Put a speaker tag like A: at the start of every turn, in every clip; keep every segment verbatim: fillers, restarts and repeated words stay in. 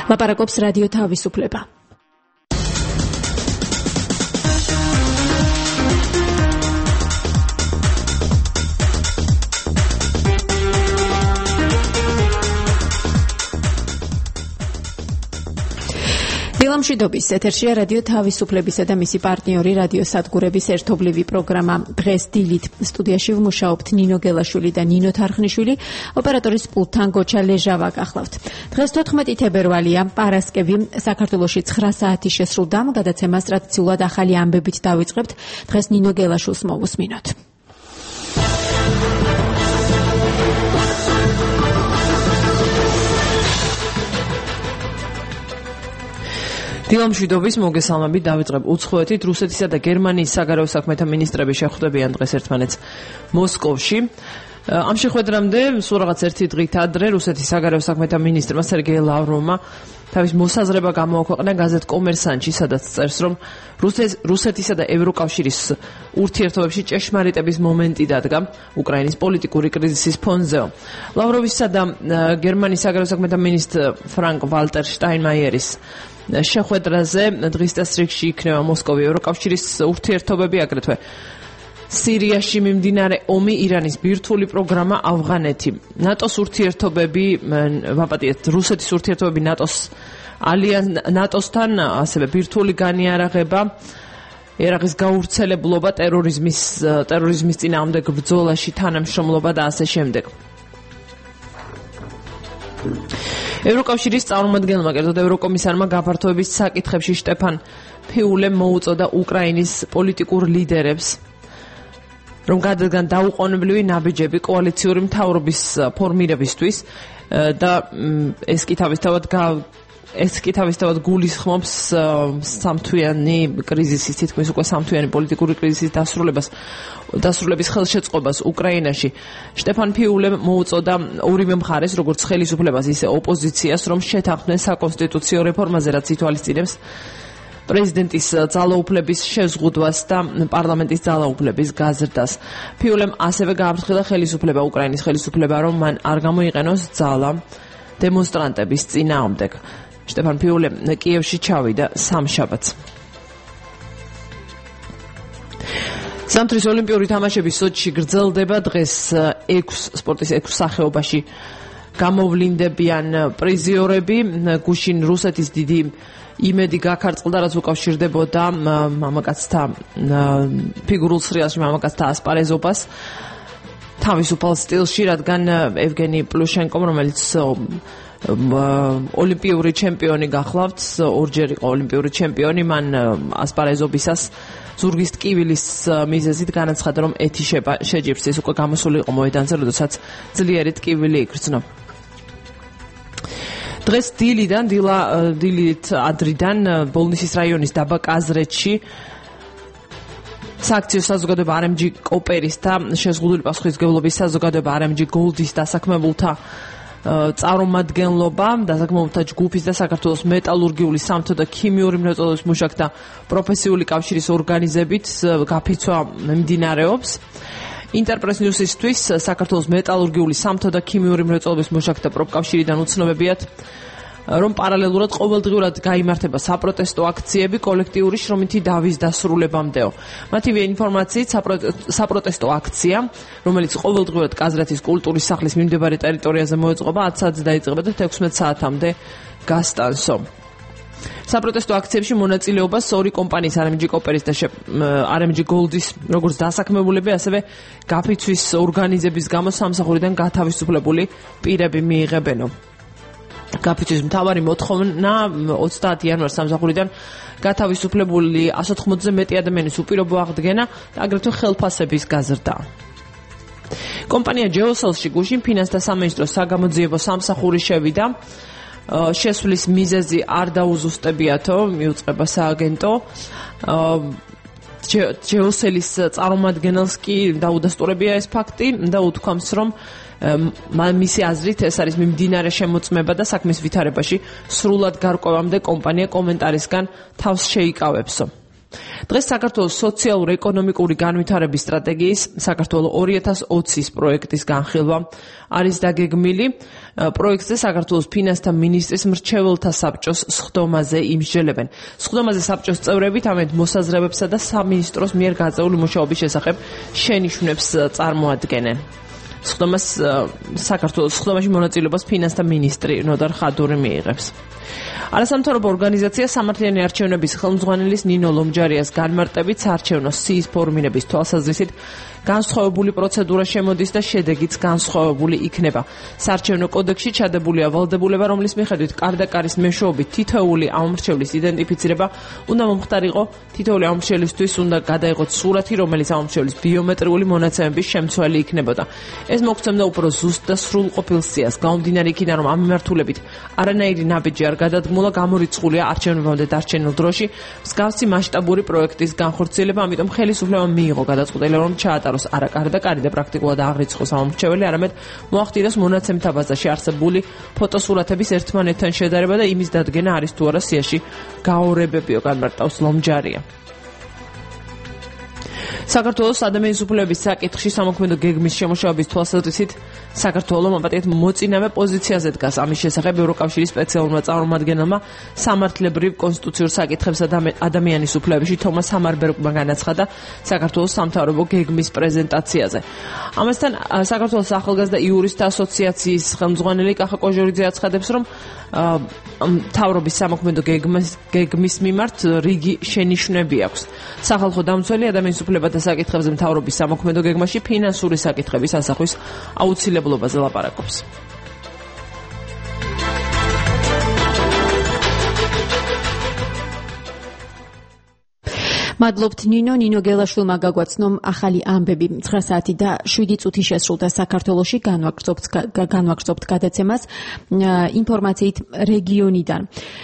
A: ლაპარაკობს რადიო თავისუფლება. დილამშვიდობის ეთერშია რადიო თავისუფლებისა და მისი პარტნიორი რადიო სადგურების ერთობლივი პროგრამა. დღეს დილით სტუდიაში ვმუშაობთ ნინო გელაშვილი და ნინო თარხნიშვილი, ოპერატორის პულტთან გოჩა ლეჟავა გახლავთ. დღეს თოთხმეტი თებერვალია, პარასკევი, საქართველოში ცხრა საათი შესრულდა, გადაცემას ტრადიციულად ახალი ამბებით დავიწყებთ. დღეს ნინო გელაშვილს მოვუსმინოთ.
B: დილამშვიდობის მოგესალმებით, დავიწყებ უცხოეთით. რუსეთისა და გერმანიის საგარეო საქმეთა მინისტრები შეხვდებიან დღეს ერთმანეთს მოსკოვში. ამ შეხვედრამდე სულ რაღაც ერთი დღით ადრე რუსეთის საგარეო საქმეთა მინისტრმა სერგეი ლავროვმა თავის მოსაზრება გამოაქვეყნა გაზეთ კომერსანტში, სადაც წერს, რომ რუსეთისა და ევროკავშირის ურთიერთობებში ჭეშმარიტების მომენტი დადგა უკრაინის პოლიტიკური კრიზისის ფონზეო. ლავროვისა და გერმანიის საგარეო საქმეთა მინისტრ ფრანკ ვალტერ შტაინმაიერის შეხვედრაზე დღის წესრიგში იქნება მოსკოვი, ევროკავშირის ურთიერთობები, აგრეთვე სირიაში მიმდინარე ომი, ირანის ბირთვული პროგრამა, ავღანეთი. ნატოს ურთიერთობები, ვაპატიეთ, რუსეთის ურთიერთობები ნატოს ნატოსთან, ასევე ბირთვული განიარაღება, ერაყის გავრცელებლობა, ტერორიზმის ტერორიზმის წინააღმდეგ ბრძოლაში თანამშრომლობა და ასე შემდეგ. ევროკავშირის წარმომადგენელმა, კერძოდ ევროკომისარმა გაფართოების საკითხებში შტეფან ფიულემ მოუწოდა უკრაინის პოლიტიკურ ლიდერებს, რომ გადადგან დაუყოვნებლივი ნაბიჯები კოალიციური მთავრობის ფორმირებისთვის და ეს კი თავისთავად ეს კი თავისთავად გულისხმობს სამთვიანი კრიზისის, თითქმის უკვე სამთვიანი პოლიტიკური კრიზისის დასრულებას დასრულების ხელშეწყობას უკრაინაში. შტეფან ფიულემ მოუწოდა ორივე მხარეს, როგორც ხელისუფლებას, ისე ოპოზიციას, რომ შეთანხმდნენ საკონსტიტუციო რეფორმაზე, რაც ითვალისწინებს პრეზიდენტის ძალაუფლების შეზღუდვას და პარლამენტის ძალაუფლების გაზრდას. ფიულემ ასევე გააფრთხილა ხელისუფლება, უკრაინის ხელისუფლება, რომ მან არ გამოიყენოს ძალა დემონსტრანტების წინააღმდეგ. შტეფან ფიულემ კიევში ჩავიდა სამშაბათს. სამთვის ოლიმპიური თამაშები სოჩში გრძელდება. დღეს ექვს სპორტის ექვს სახეობაში გამოვლინდებიან პრიზიორები. გუშინ რუსეთის დიდი იმედი გაქარწყლდა, რაც უკავშირდებოდა მამაკაცთა ფიგურულ სრიალში მამაკაცთა ასპარეზობას თავისუფალ სტილში, რადგან ევგენი პლუშენკომ, რომელიც ოლიმპიური ჩემპიონი გახლავთ, ორჯერ იყო ოლიმპიური ჩემპიონი, მან ასპარეზობისას ზურგის ტკივილის მიზეზით განაცხადა, რომ ეთიშება შეჯიბრს. ეს უკვე გამოსული იყო მოედანზე, როდესაც ძლიერი ტკივილი იგრძნო. დღეს დილიდან, დილა დილით ადრიდან ბოლნისის რაიონის დაბა კაზრეთში სააქციო საზოგადოება არ ემ ჯი კოპერის და შეზღუდული პასუხისმგებლობის საზოგადოება არ ემ ჯი გოლდის დასაქმებულთა წარმომადგენლობა, დასაქმებულთა ჯგუფის და საქართველოს მეტალურგიული, სამთო და ქიმიური მრეწველობის მუშაკთა პროფესიული კავშირის ორგანიზებით გაფიცვა მიმდინარეობს. ინტერპრეს ნიუსისთვის საქართველოს მეტალურგიული, სამთო და ქიმიური მრეწველობის მუშაკთა პროფკავშირიდან უცნობებიათ, რომ პარალელურად ყოველდღიურად გაიმართება საპროტესტო აქციები კოლექტიური შრომითი დავის დასრულებამდეო. მათივე ინფორმაციით საპროტესტო აქცია, რომელიც ყოველდღიურად კაზრეთის კულტურის სახლის მიმდებარე ტერიტორიაზე მოეწყობა, ათ საათზე დაიწყება და თექვსმეტ საათამდე გასტანსო. საპროტესტო აქციებში მონაწილეობას ორი კომპანიის არ ემ ჯი კოპერის და არ ემ ჯი გოლდის როგორც დასაქმებულები, ასევე გაფიცვის ორგანიზების გამო სამსახურიდან გათავისუფლებული პირები მიიღებენო. გაფიცვის მთავარი მოთხოვნა ოცდაათი იანვარს სამსახურიდან გათავისუფლებული ასი ოცდაოთხზე მეტი ადამიანის უპირობო აღდგენა და აგრეთვე ხელფასების გაზრდა. კომპანია ჯეოსელში გუშინ ფინანსთა სამინისტროს საგამოძიებო სამსახური შევიდა. შესვლის მიზეზი არ დაუზუსტებიათო, მიუწყება სააგენტო. ჯეოსელის წარმომადგენელს კი დაუდასტურებია ეს ფაქტი და უთქვამს, რომ მისი აზრით ეს არის მიმდინარე შემოწმება და საქმის ვითარებაში სრულად გარკვევამდე კომპანია კომენტარისგან თავს შეიკავებსო. დღეს საქართველოს სოციალურ-ეკონომიკური განვითარების სტრატეგიის საქართველოს ორი ათას ოცის პროექტის განხილვა არის დაგეგმილი. პროექტზე საქართველოს ფინანსთა მინისტრის მრჩეველთა საბჭოს სხდომაზე იმსჯელებენ. სხდომაზე საბჭოს წევრები თამეთ მოსაზრებებსა და სამინისტროს მიერ გაწეული მუშაობის შესახებ შენიშვნებს წარმოადგენენ. სხდომას საქართველოს სხდომაში მონაწილეობას ფინანსთა მინისტრი ნოდარ ხადური მიიღებს. არასამთავრობო ორგანიზაცია სამართლიანი არჩევნების ხელმძღვანელის ნინო ლომჯარიას განმარტებით საარჩევნო სიის ფორმირების თვალსაზრისით განსხვავებული პროცედურა შემოდის და შედეგიც განსხვავებული იქნება. საარჩევნო კოდექსში ჩადებულია ვალდებულება, რომლის მიხედვით კარდაკარის მეშვეობით თითოეული ამომრჩევლის იდენტიფიცირება უნდა მომხდარიყო. თითოეული ამომრჩევლისთვის უნდა გადაიღოს სურათი, რომელიც ამომრჩევლის ბიომეტრიული მონაცემების შემცველი იქნებოდა. ეს მოგცემდა უფრო ზუსტ და სრულყოფილ სიას. გამომდინარე იქიდან, რომ ამ მიმართულებით არანაირი ნაბიჯი არ გადადგმულა, გამორიცხულია არჩევნებამდე დარჩენილ დროში მსგავსი მასშტაბური პროექტის განხორციელება, ამიტომ ხელისუფლებამ მიიღო გადაწყვეტილება, რომ ჩაატაროს არა კარდაკარი და პრაქტიკულად აღრიცხოს ამომრჩეველი, არამედ მოახდინოს მონაცემთა ბაზაში არსებული ფოტოსურათების ერთმანეთთან შედარება და იმის დადგენა არის თუ არა სიაში გაორებებიო, განმარტავს ლომჯარია. საქართველოს ადამიანის უფლებების საკითხში სამოქმედო გეგმის შემუშავების თვალსაზრისით საქართველოს მოპატიეთ მოწინავე პოზიციაზე დგას. ამის შესახებ ევროკავშირის სპეციალურმა წარმომადგენელმა სამართლებრივ კონსტიტუციურ საკითხებსა და ადამიანის უფლებებში თომას სამარბერგმა განაცხადა საქართველოს სამთავრობო გეგმის პრეზენტაციაზე. ამასთან საქართველოს ახალგაზრდა იურისტთა ასოციაციის ხელმძღვანელი კახა კოჟორიძე აცხადებს, რომ მთავრობის სამოქმედო გეგმის გეგმის მიმართ რიგი შენიშვნები აქვს. სახალხო დამცველი ადამიანის უფლებათა საკითხებზე მთავრობის სამოქმედო გეგმაში ფინანსური საკითხების ასახვის აუცილებლობაზე ლაპარაკობს.
A: მადლობთ ნინო. ნინო გელაშვილმა გაგვაცნო ახალი ამბები. ცხრა საათი და შვიდი წუთი შესრულდა საქართველოში. განვაგრძობთ განვაგრძობთ გადაცემას ინფორმაციით რეგიონიდან.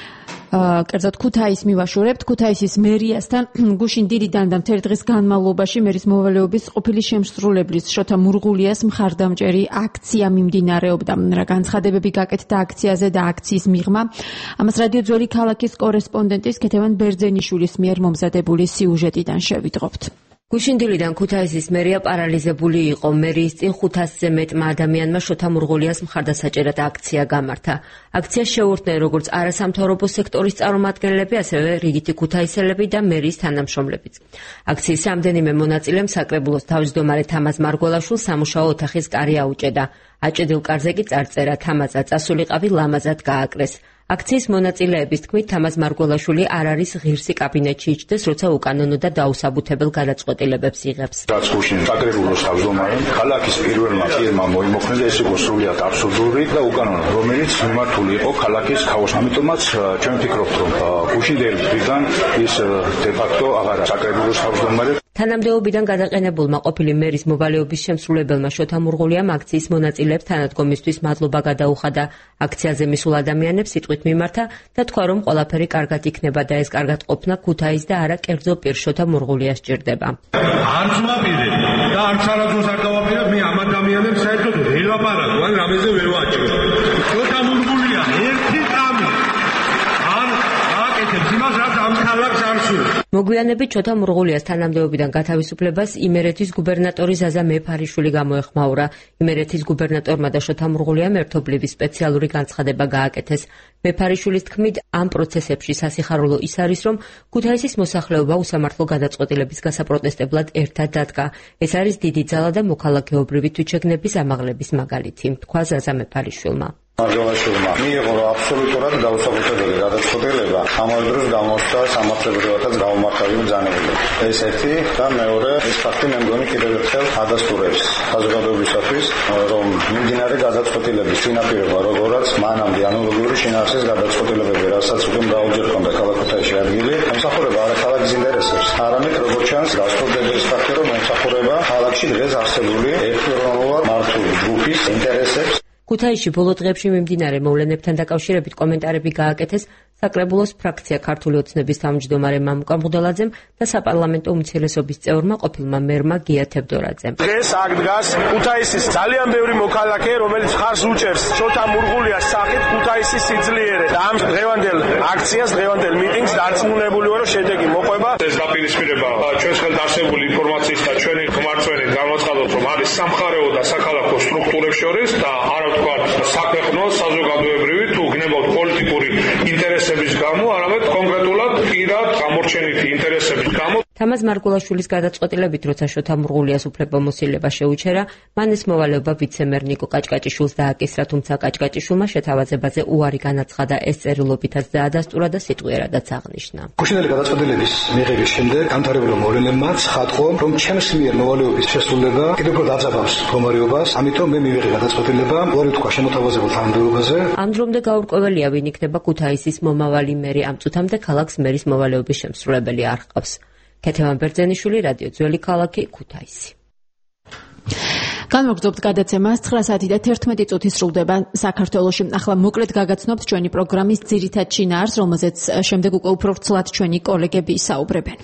A: კერძოდ ქუთაისს მივაშორებთ. ქუთაისის მერიასთან გუშინ დილიდან და მთელი დღის განმავლობაში მერის მოვალეობის ყოფილი შემსრულებლის შოთა მურღულიას მხარდამჭერი აქცია მიმდინარეობდა. რა განცხადებები გაკეთდა აქციაზე და აქციის მიღმა, ამას რადიო ძველი ქალაქის კორესპონდენტის ქეთევან ბერძენიშვილის მიერ მომზადებული სიუჟეტიდან შევიდრობთ.
C: გუშინ დილიდან ქუთაისის მერია პარალიზებული იყო. მერიის წინ ხუთასზე მეტმა ადამიანმა შოთა მურღულიას მხარდასაჭერად აქცია გამართა. აქციას შეუერთდნენ როგორც არასამთავრობო სექტორის წარმომადგენლები, ასევე რიგითი ქუთაისელები და მერიის თანამშრომლებიც. აქციის რამდენიმე მონაწილემ საკრებულოს თავმჯდომარე თამაზ მარგველაშვილს სამუშაო ოთახის კარი აუჭედა. აჭედილ კარზე კი წარწერა თამაზა წასულიყავი ლამაზად გააკრეს. აქციის მონაწილეების თქმით, თამაზ მარგველაშვილი არ არის ღირსი კაბინეტში იჯდეს, როცა უკანონო და დაუსაბუთებელ გადაწყვეტილებებს იღებს.
D: რაც გუშინ საკრებულოს თავმჯდომარემ ქალაქის პირველმა პირმა მოიმოქმედა, ეს იყო სრულიად აბსურდული და უკანონო, რომელიც მიმართული იყო ქალაქის ქაოსს. ამიტომაც ჩვენ ვფიქრობთ, რომ გუშინდელი დღიდან ის დე-ფაქტო აღარ არის საკრებულოს თავმჯდომარე.
C: თანამდებობიდან გადაყენებულმა ყოფილი მერის მოვალეობის შემსრულებელმა შოთა მურღულიამ აქციის მონაწილეებს თანადგომისთვის მადლობა გადაუხადა. აქციაზე მისულ ადამიანებს სიტყვით მიმართა და თქვა, რომ ყველაფერი კარგად იქნება და ეს კარგად ყოფნა ქუთაის და არა კერძო პირ შოთა მურღულიას სჭირდება.
E: არც ვაპირებ და არც არასდროს არ დავაპირებ, მე ამ ადამიანებს საერთოდ ვერ ვაპარაკო, ან რამეზე ვერ ვაჭრო. შოთა მურღულია ერთი წამი არ აკეთებს იმას, რაც ამ ქალაქს არ სურს.
C: მოგვიანებით შოთა მურღულიას თანამდებობიდან გათავისუფლებას იმერეთის გუბერნატორი ზაზა მეფარიშვილი გამოეხმაურა. იმერეთის გუბერნატორმა და შოთა მურღულიამ ერთობლივი სპეციალური განცხადება გააკეთეს. მეფარიშვილის თქმით, ამ პროცესებში სასიხარულო ის არის, რომ ქუთაისის მოსახლეობა უსამართლო გადაწყვეტილების გასაპროტესტებლად ერთად დადგა. ეს არის დიდი ძალა და მოქალაქეობრივი თვითშეგნების ამაღლების მაგალითი, თქვა ზაზა მეფარიშვილმა.
D: მარგველაშვილმა მიიღო აბსოლუტურად დაუსაბუთებელი გადაწყვეტილება, ამავე დროს გამოსცა სამართლებრივადაც გაუმართალი ბრძანებები. ეს ერთი და მეორე, ეს ფაქტი მე მგონი კიდევ ერთხელ ადასტურებს საზოგადოებისათვის, რომ მიმდინარე გადაწყვეტილების წინაპირობა, როგორაც მანამდე ანალოგიური შინაარსის გადაწყვეტილებები, რასაც უკვე მრავალჯერ ჰქონდა ქალაქ ქუთაისში ადგილი, ემსახურება არა ქალაქის ინტერესებს, არამედ როგორც ჩანს, გასწორდება ის ფაქტი, რომ ემსახურება ქალაქში დღეს არსებული ერთპიროვნულად მართული ჯგუფის ინტერესებს.
C: ქუთაისში ბოლო დღეებში მიმდინარე მოვლენებთან დაკავშირებით კომენტარები გააკეთეს საკრებულოს ფრაქცია ქართული ოცნების თავმჯდომარე მამუკა მღვდელაძემ და საპარლამენტო უმცირესობის წევრმა ყოფილმა მერმა გია თევდორაძემ.
F: დღეს აქ დგას ქუთაისის ძალიან ბევრი მოქალაქე, რომელიც ხარს უჭერს შოთა მურღულიას სახით ქუთაისის სიძლიერე. და ამ დღევანდელ აქციას, დღევანდელ მიტინგს დარწმუნებული ვარ, რომ შედეგი მოყვება.
E: ეს დაპირისპირება ჩვენს ხელთ არსებული ინფორმაციის და ჩვენი ხმარწვენით გამოცხადოთ, რომ არის სამხარეო და საქალაქო სტრუქტურებს შორის და არა ვთქვათ საქვეყნო, საზოგადოებრივი თუ გნებავთ პოლიტიკური ინტერესების გამო, არამედ კონკრეტულად პირად გამორჩენითი ინტერესების გამო.
C: თამაზ მარგულაშვილის გადაწყვეტილებით, როცა შოთა მურღულიას უფლებამოსილება შეუჩერა, მან ეს მოვალეობა ვიცემერ ნიკო კაჭკაჭიშვილს დააკისრა, თუმცა კაჭკაჭიშვილმა შეთავაზებაზე უარი განაცხადა, ეს წერილობითაც დაადასტურა და სიტყვიერადაც აღნიშნა.
G: გუშინდელი გადაწყვეტილების მიღების შემდეგ განვითარებულმა მოვლენებმა ცხადყო, რომ ჩემს მიერ მოვალეობის შესრულება კიდევ უფრო დაძაბავს მდგომარეობას, ამიტომ მე მივიღე გადაწყვეტილება, უარი ვთქვა შემოთავაზებულ თანამდებობაზე.
C: ამ დრომდე გაურკვეველია, ვინ იქნება ქუთაისის მომავალი მერი, ამ წუთამდე ქალაქს მერის მოვალეობის შემსრულებელი არ ჰყავს. ქეთევან ბერძენიშვილი, რადიო ძველი ქალაქი, ქუთაისი.
A: განვაგრძობთ გადაცემას ცხრა საათი და თერთმეტი წუთი სრულდება საქართველოში. ახლა მოკლედ გაგაცნობთ ჩვენი პროგრამის ძირითად შინაარსს, რომელზეც შემდეგ უკვე უფრო ვრცლად ჩვენი კოლეგები ისაუბრებენ.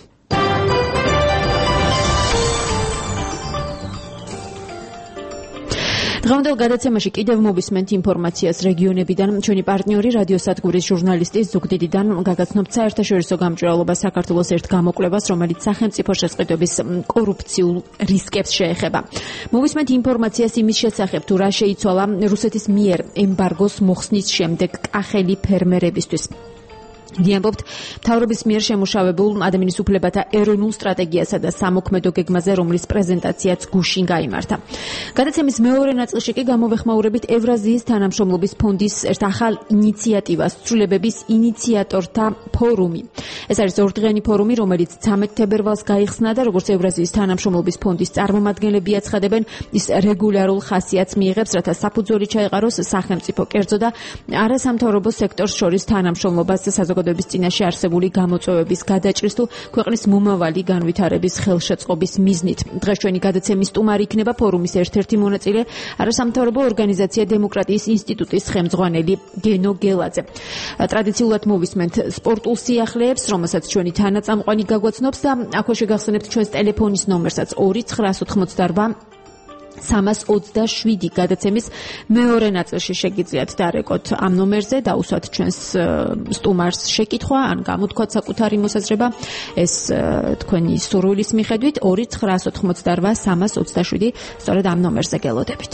A: დღევანდელ გადაცემაში კიდევ მოვისმენთ ინფორმაციას რეგიონებიდან. ჩვენი პარტნიორი რადიო სადგურის ჟურნალისტი ზუგდიდიდან გაგაცნობთ საერთაშორისო გამჭვირვალობა საქართველოს ერთ გამოკვლევას, რომელიც სახელმწიფო შესყიდვების კორუფციულ რისკებს შეეხება. მოვისმენთ ინფორმაციას იმის შესახებ, თუ რა შეიცვალა რუსეთის მიერ ემბარგოს მოხსნის შემდეგ კახელი ფერმერებისთვის. გიამბობთ მთავრობის მიერ შემუშავებულ ადამიანის უფლებათა ეროვნულ სტრატეგიასა და სამოქმედო გეგმაზე, რომლის პრეზენტაციაც გუშინ გაიმართა. გადაცემის მეორე ნაწილში კი გამოვეხმაურებით ევრაზიის თანამშრომლობის ფონდის ერთ ახალ ინიციატივას, ცვლილებების ინიციატორთა ფორუმი. ეს არის ორდღიანი ფორუმი, რომელიც ცამეტ თებერვალს გაიხსნა და როგორც ევრაზიის თანამშრომლობის ფონდის წარმომადგენლები აცხადებენ, ის რეგულარულ ხასიათს მიიღებს, რათა საფუძველი ჩაეყაროს სახელმწიფო, კერძო და არასამთავრობო სექტორს შორის თანამშრომლობას საზოგადოების წინაშე არსებული გამოწვევების გადაჭრის თუ ქვეყნის მომავალი განვითარების ხელშეწყობის მიზნით. დღეს ჩვენი გადაცემის სტუმარი იქნება ფორუმის ერთ-ერთი მონაწილე, არასამთავრობო ორგანიზაცია დემოკრატიის ინსტიტუტის ხელმძღვანელი გენო გელაძე. ტრადიციულად მოვისმენთ სპორტულ სიახლეებს, რომელსაც ჩვენი თანაწამყვანი გაგვაცნობს და აქვე შეგახსენებთ ჩვენს ტელეფონის ნომერსაც ორი ცხრა ოცდაოთხმოცდაარბა სამას ოცდაშვიდი. გადაცემის მეორე ნაწილში შეგიძლიათ დარეკოთ ამ ნომერზე, დაუსვათ ჩვენს სტუმარს შეკითხვა ან გამოთქვათ საკუთარი მოსაზრება. ეს თქვენი სურვილის მიხედვით ორი ცხრა ოცდაოთხმოცდაარბა სამას ოცდაშვიდი, სწორედ ამ ნომერზე გელოდებით.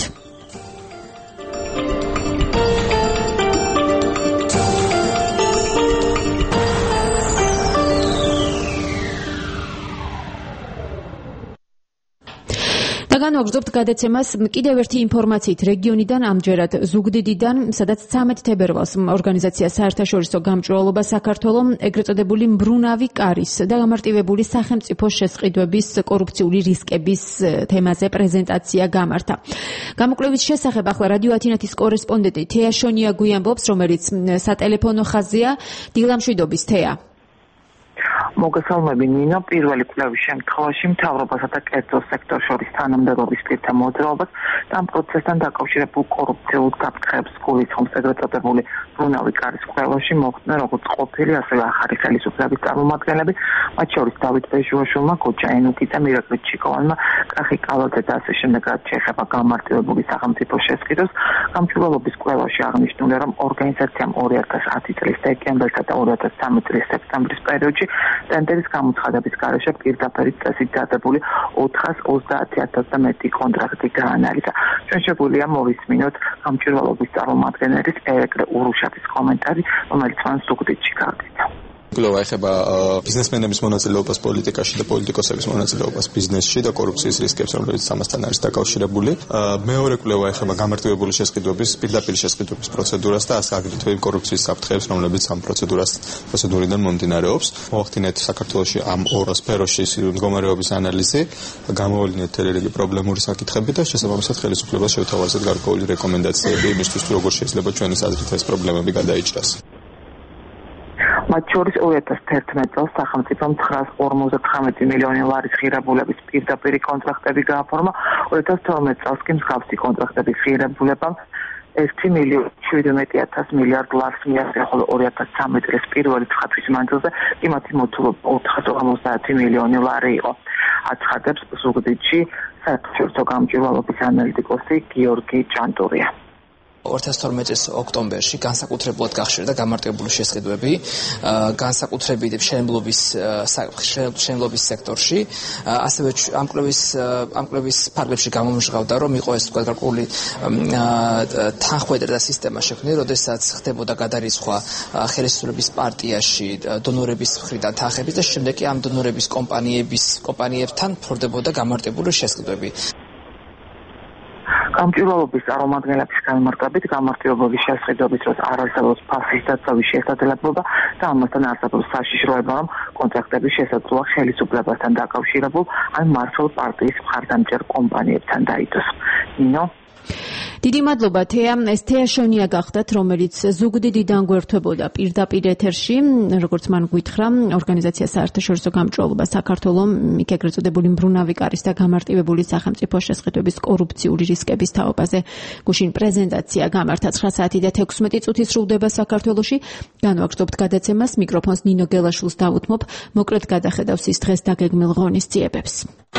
A: განვაგრძობთ გადაცემას კიდევ ერთი ინფორმაციით რეგიონიდან, ამჯერად ზუგდიდიდან, სადაც ცამეტ თებერვალს ორგანიზაცია საერთაშორისო გამჭვირვალობა საქართველოს ეგრეთ წოდებული მბრუნავი კარის და გამარტივებული სახელმწიფო შესყიდვების კორუფციული რისკების თემაზე პრეზენტაცია გამართა. გამოკვლევის შესახებ ახლა რადიო ათინათის კორესპონდენტი თეა შონია გვიამბობს, რომელიც სატელეფონო ხაზია. დილამშვიდობის თეა.
H: მოგესალმები ნინო, პირველი კვლევის შემთხვევაში მთავრობასა და კერძო სექტორ შორის თანამდებობის პირთა მოძრაობას და ამ პროცესთან დაკავშირებულ კორუფციულ გაფრთხილებას გულისხმობს ეგრეთ წოდებული მბრუნავი კარის კვლევაში მოხვდნენ როგორც ყოფილი, ასევე ახალი ხელისუფლების წარმომადგენლები, მათ შორის დავით ბეჟუაშვილმა, გოჯა ენუკიძემ, ირაკლი ჩიკოვანმა, კახი კალაძე და ასე შემდეგ, რაც შეეხება გამარტივებული სახელმწიფო შესყიდვას. გამჭვირვალობის კვლევაში აღნიშნულია, რომ ორგანიზაციამ ორი ათას ათი წლის დეკემბერსა და ორი ათას ცხრამეტ წლის სექტემბრის პერიოდში ტენდერის გამოცხადების გარეშე პირდაპირ წესით დადებული ოთხას ოცდაათი ათასზე მეტი კონტრაქტი გაანალიზა. ჩვენ შეგვიძლია მოვისმინოთ გამჭვირვალობის წარმომადგენლის ერეკლე ურუშაძის კომენტარი, რომელიც მან ზუგდიდში გააკეთა.
I: კვლევა ეხება ბიზნესმენების მონაწილეობას პოლიტიკაში და პოლიტიკოსების მონაწილეობას ბიზნესში და კორუფციის რისკებს, რომელიც ამასთან არის დაკავშირებული. მეორე კვლევა ეხება გამარტივებული შესყიდვების, პირდაპირ შესყიდვების პროცედურას და აგრეთვე კორუფციის საფრთხეებს, რომლებიც ამ პროცედურას პროცედურიდან მომდინარეობს. მოახდინეთ საქართველოში ამ ორ სფეროში მდგომარეობის ანალიზი, გამოავლინეთ თერერგი პრობლემური საკითხები და შესაბამისად ხელისუფლებას შევთავაზეთ გარკვეული რეკომენდაციები იმისთვის, როგორ შეიძლება ჩვენი აზრით ეს პრობლემები გადაიჭრას.
H: მათ შორის ორი ათას თერთმეტ წელს სახელმწიფომ ცხრაას ორმოცდათხრამეტი მილიონი ლარის ღირებულების პირდაპირ კონტრაქტები გააფორმა, ორი ათას თორმეტ წელს კი მსგავსი კონტრაქტების ღირებულებამ ერთი მილიონი შვიდმეტი ათას მილიარდ ლარს მიაღწია, ხოლო ორი ათას ცხრამეტი წლის პირველი ცხადვის მანძილზე იმათი მოცულობა ოთხასი ორმოცდაათი მილიონი ლარი იყო. აცხადებს ზუგდიდში საერთაშორისო გამჭვირვალობის ანალიტიკოსი გიორგი ჭანტურია.
J: ორი ათას თორმეტი წლის ოქტომბერში განსაკუთრებულად გახშირდა გამარტივებული შესყიდვები განსაკუთრებით მშენებლობის მშენებლობის სექტორში, ასევე ამ კვლევის ამ კვლევის ფარგლებში გამომჟღავდა, რომ იყო ეს თქვა გარკვეული თანხმოვანთა სისტემა შექმნილი, როდესაც ხდებოდა გადარიცხვა ხელისუფლების პარტიაში დონორების მხრიდან თანხების და შემდეგ კი ამ დონორების კომპანიების კომპანიებთან ფორდებოდა გამარტივებული შესყიდვები.
H: გამჭვირვალობის წარმომადგენლების განმარტებით გამარტივებული შესყიდვების დროს არ არსებობს ფასის დაცავის შესაძლებლობა და ამასთან არსებობს საშიშროება, რომ კონტრაქტების შესაძლოა ხელისუფლებასთან დაკავშირებულ ან მართლ პარტიის მხარდამჭერ კომპანიებთან დაიდოს. ნინო
A: დიდი მადლობა თეა. ეს თეა შონია გახდათ, რომელიც ზუგდიდიდან გვერდებოდა პირდაპირ ეთერში, როგორც მან გვითხრა, ორგანიზაცია საერთაშორისო გამჭვირვალობა საქართველოს იქ ეგრეთ წოდებული მბრუნავი კარის და გამარტივებული სახელმწიფო შესყიდვების კორუფციული რისკების თაობაზე გუშინ პრეზენტაცია გამართა. ცხრა საათი და თექვსმეტი წუთი სრულდება საქართველოში. განვაგრძობთ გადაცემას, მიკროფონს ნინო გელაშვილს დავუთმობ. მოკლედ გადახედავს ის დღეს დაგეგმილ ღონისძიებებს.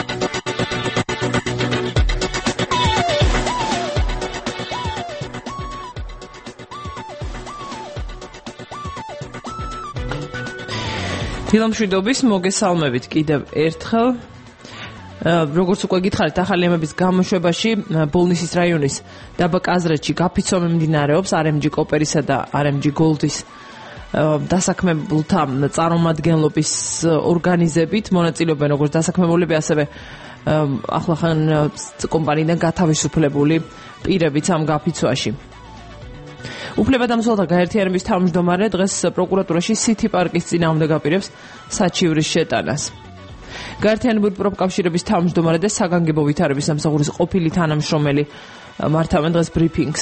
B: ფილმშვიდობის მოგესალმებით კიდევ ერთხელ. როგორც უკვე გითხარით, ახალი ემების გამოშვებაში ბოლნისის რაიონის დაბა კაზრეთში გაფიცვა მიმდინარეობს არ ემ ჯი კოპერისა და არ ემ ჯი გოლდის დასაქმებულთა წარმომადგენლობის ორგანიზებით მონაწილეობენ როგორც დასაქმებულები, ასევე ახლახან კომპანიიდან გათავისუფლებული პირებიც ამ გაფიცვაში. უფლებადამცველთა გაერთიანების თავმჯდომარე დღეს პროკურატურაში სითი პარკის წინააღმდეგ აპირებს საჩივრის შეტანას. გაერთიანებული პროფკავშირების თავმჯდომარე და საგანგებო ვითარების სამსახურის ყოფილი თანამშრომელი მართავენ დღეს ბრიფინგს.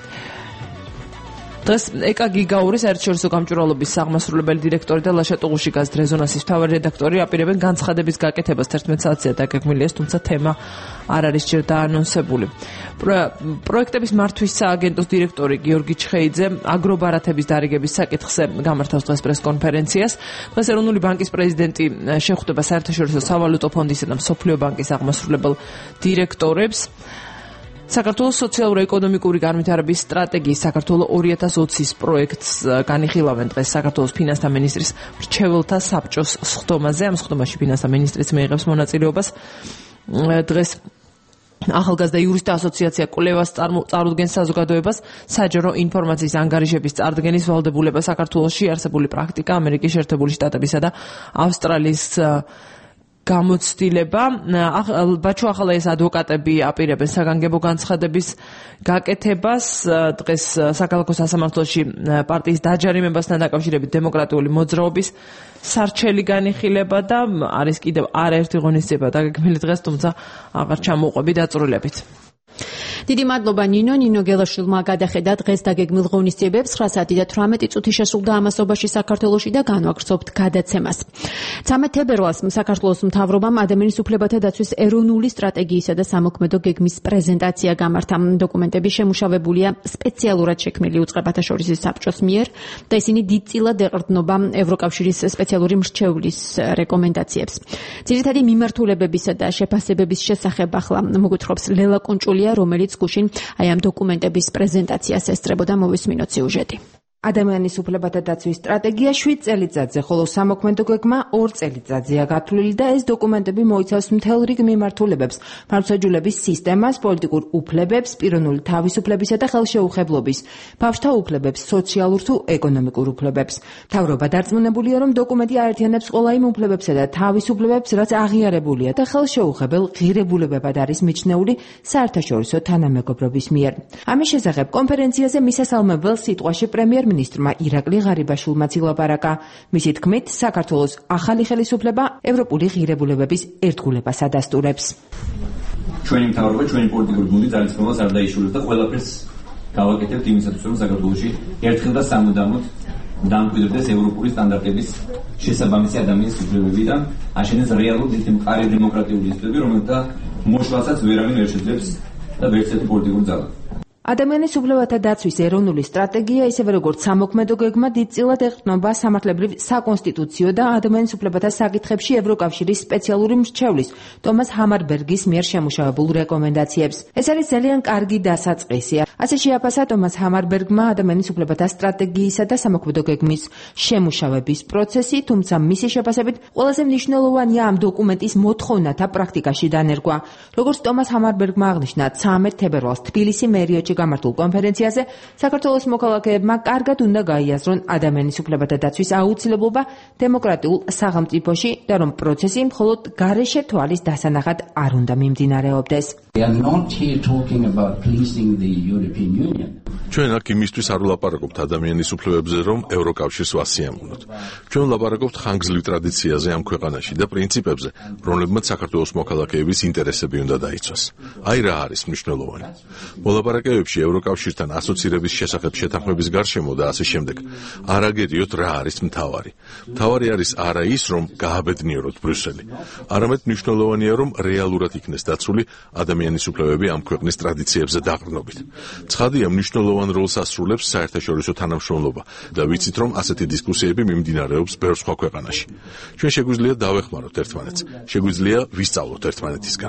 B: დღეს ეკა გიგაურის საერთაშორისო გამჭვირვალობის აღმასრულებელი დირექტორი და ლაშა ტუღუშიკას რეზონანსის მთავარი რედაქტორი აპირებენ განცხადების გაკეთებას თერთმეტ საათზე დაგეგმილია, თუმცა თემა არ არის ჯერ დაანონსებული. პროექტების მართვის სააგენტოს დირექტორი გიორგი ჩხეიძე აგრობარათების დარიგების საკითხზე გამართავს დღეს პრესკონფერენციას. დღეს ეროვნული ბანკის პრეზიდენტი შეხვდება საერთაშორისო სავალუტო ფონდისა და მსოფლიო ბანკის აღმასრულებელ დირექტორებს. საქართველოს სოციალურ-ეკონომიკური განვითარების სტრატეგიის საქართველოს ორი ათას ოცის პროექტს განიხილავენ დღეს საქართველოს ფინანსთა მინისტრის მრჩეველთა საბჭოს სხდომაზე. ამ სხდომაში ფინანსთა მინისტრიც მიიღებს მონაწილეობას. დღეს ახალგაზრდა იურისტთა ასოციაცია კვლევას წარუდგენს საზოგადოებას საჯარო ინფორმაციის ანგარიშების წარდგენის ვალდებულება საქართველოში არსებული პრაქტიკა, ამერიკის შეერთებული შტატებისა და ავსტრალიის გამოცდილება. ბაჩო ახალაის ადვოკატები აპირებენ საგანგებო განცხადების გაკეთებას. დღეს საქალაქო სასამართლოში პარტიის დაჯარიმებასთან დაკავშირებით დემოკრატიული მოძრაობის სარჩელი განიხილება და არის კიდევ არაერთი ღონისძიება დაგეგმილი დღეს, თუმცა აღარ ჩამოუყვები დაწვრილებით. დიდი მადლობა ნინო. ნინო გელაშვილმა გადახედა დღეს დაგეგმილ ღონისძიებებს. ცხრა საათი და თვრამეტი წუთი შესრულდა ამასობაში საქართველოში და განვაგრძობთ გადაცემას. ცამეტ თებერვალს საქართველოს მთავრობამ ადამიანის უფლებათა დაცვის ეროვნული სტრატეგიისა და სამოქმედო გეგმის პრეზენტაცია გამართა. დოკუმენტები შემუშავებულია სპეციალურად შექმნილი უწყებათა შორისი საბჭოს მიერ და ისინი დიდწილად ეყრდნობა ევროკავშირის სპეციალური მრჩევლის რეკომენდაციებს. ძირითადი მიმართულებებისა და შეფასებების შესახებ ახლა მოგვითხრობს ლელა კუნჭულია, რომელიც გუშინ აი ამ დოკუმენტების პრეზენტაციას ესწრებოდა. მოვისმინოთ სიუჟეტი. ადამიანის უფლებათა დაცვის სტრატეგია შვიდ წელიწადზე, ხოლო სამოქმედო გეგმა ორ წელიწადზეა გათვლილი და ეს დოკუმენტები მოიცავს მთელ რიგ მიმართულებებს, მართლმსაჯულების სისტემას, პოლიტიკურ უფლებებს, პიროვნული თავისუფლებისა და ხელშეუხებლობის, ბავშვთა უფლებებს, სოციალურ თუ ეკონომიკურ უფლებებს. მთავრობა დარწმუნებულია, რომ დოკუმენტი აერთიანებს ყველა იმ უფლებებსა და თავისუფლებებს, რაც აღიარებულია და ხელშეუხებელ ღირებულებებად არის მიჩნეული საერთაშორისო თანამეგობრობის მიერ. ამის შესახებ კონფერენციაზე მისასალმებელ სიტყვაში პრემიერ მინისტრმა ირაკლი ღარიბაშვილმა ილაპარაკა. მისი თქმით, საქართველოს ახალი ხელისუფლება ევროპული ღირებულებების ერთგულებას ადასტურებს.
K: ჩვენი მთავრობა, ჩვენი პოლიტიკური გუნდი ძალისხმევას არ დაიშურებს და ყველაფერს გავაკეთებთ იმისათვის, რომ საქართველოში ერთხელ და სამუდამოდ დამკვიდრდეს ევროპული სტანდარტების შესაბამისი ადამიანის უფლებები და აშენდეს რეალურად ისეთი მყარი დემოკრატიული ინსტიტუტები, რომელთა მოშლასაც ვერავინ ვერ შეძლებს და ვერც ერთი პოლიტიკური ძალა.
L: ადამიანის უფლებათა დაცვის ეროვნული სტრატეგია, ისევე როგორც სამოქმედო გეგმა, დიდწილად ეყრდნობა სამართლებრივ საკონსტიტუციო და ადამიანის უფლებათა საკითხებში ევროკავშირის სპეციალური მრჩევლის ტომას ჰამარბერგის მიერ შემუშავებულ რეკომენდაციებს. ეს არის ძალიან კარგი დასაწყისი. ასე შეაფასა ტომას ჰამარბერგმა ადამიანის უფლებათა სტრატეგიისა და სამოქმედო გეგმის შემუშავების პროცესი, თუმცა მისი შეფასებით ყველაზე მნიშვნელოვანია ამ დოკუმენტის მოთხოვნათა პრაქტიკაში დანერგვა. როგორც ტომას ჰამარბერგმა აღნიშნა, ცამეტ თებერვალს თბილისი მერიოდში გამართულ კონფერენციაზე საქართველოს მოქალაქეებმა კარგად უნდა გაიაზრონ ადამიანის უფლებათა დაცვის აუცილებლობა დემოკრატიულ სახელმწიფოში და რომ პროცესი მხოლოდ გარეშე თვალის დასანახად არ უნდა მიმდინარეობდეს.
M: ჩვენ აქ იმისთვის არ ვლაპარაკობთ ადამიანის უფლებებზე, რომ ევროკავშირს ვასიამოვნოთ. ჩვენ ვლაპარაკობთ ხანგრძლივ ტრადიციაზე ამ ქვეყანაში და პრინციპებზე, რომლებმაც საქართველოს მოქალაქეების ინტერესები უნდა დაიცვას. აი რა არის მნიშვნელოვანი. მოლაპარაკებებში ევროკავშირთან ასოცირების შესახებ შეთანხმების გარშემო და ასე შემდეგ არ აგერიოთ რა არის მთავარი. მთავარი არის არა ის, რომ გააბედნიეროთ ბრიუსელი, არამედ მნიშვნელოვანია, რომ რეალურად იქნეს დაცული ადამიანის უფლებები ამ ქვეყნის ტრადიციებზე დაყრდნობით. ცხადია, მნიშვნელოვანი როლს ასრულებს საერთაშორისო თანამშრომლობა და ვიცით, რომ ასეთი დისკუსიები მიმდინარეობს ბევრ სხვა ქვეყანაში. ჩვენ შეგვიძლია დავეხმაროთ ერთმანეთს, შეგვიძლია ვისწავლოთ ერთმანეთისგან.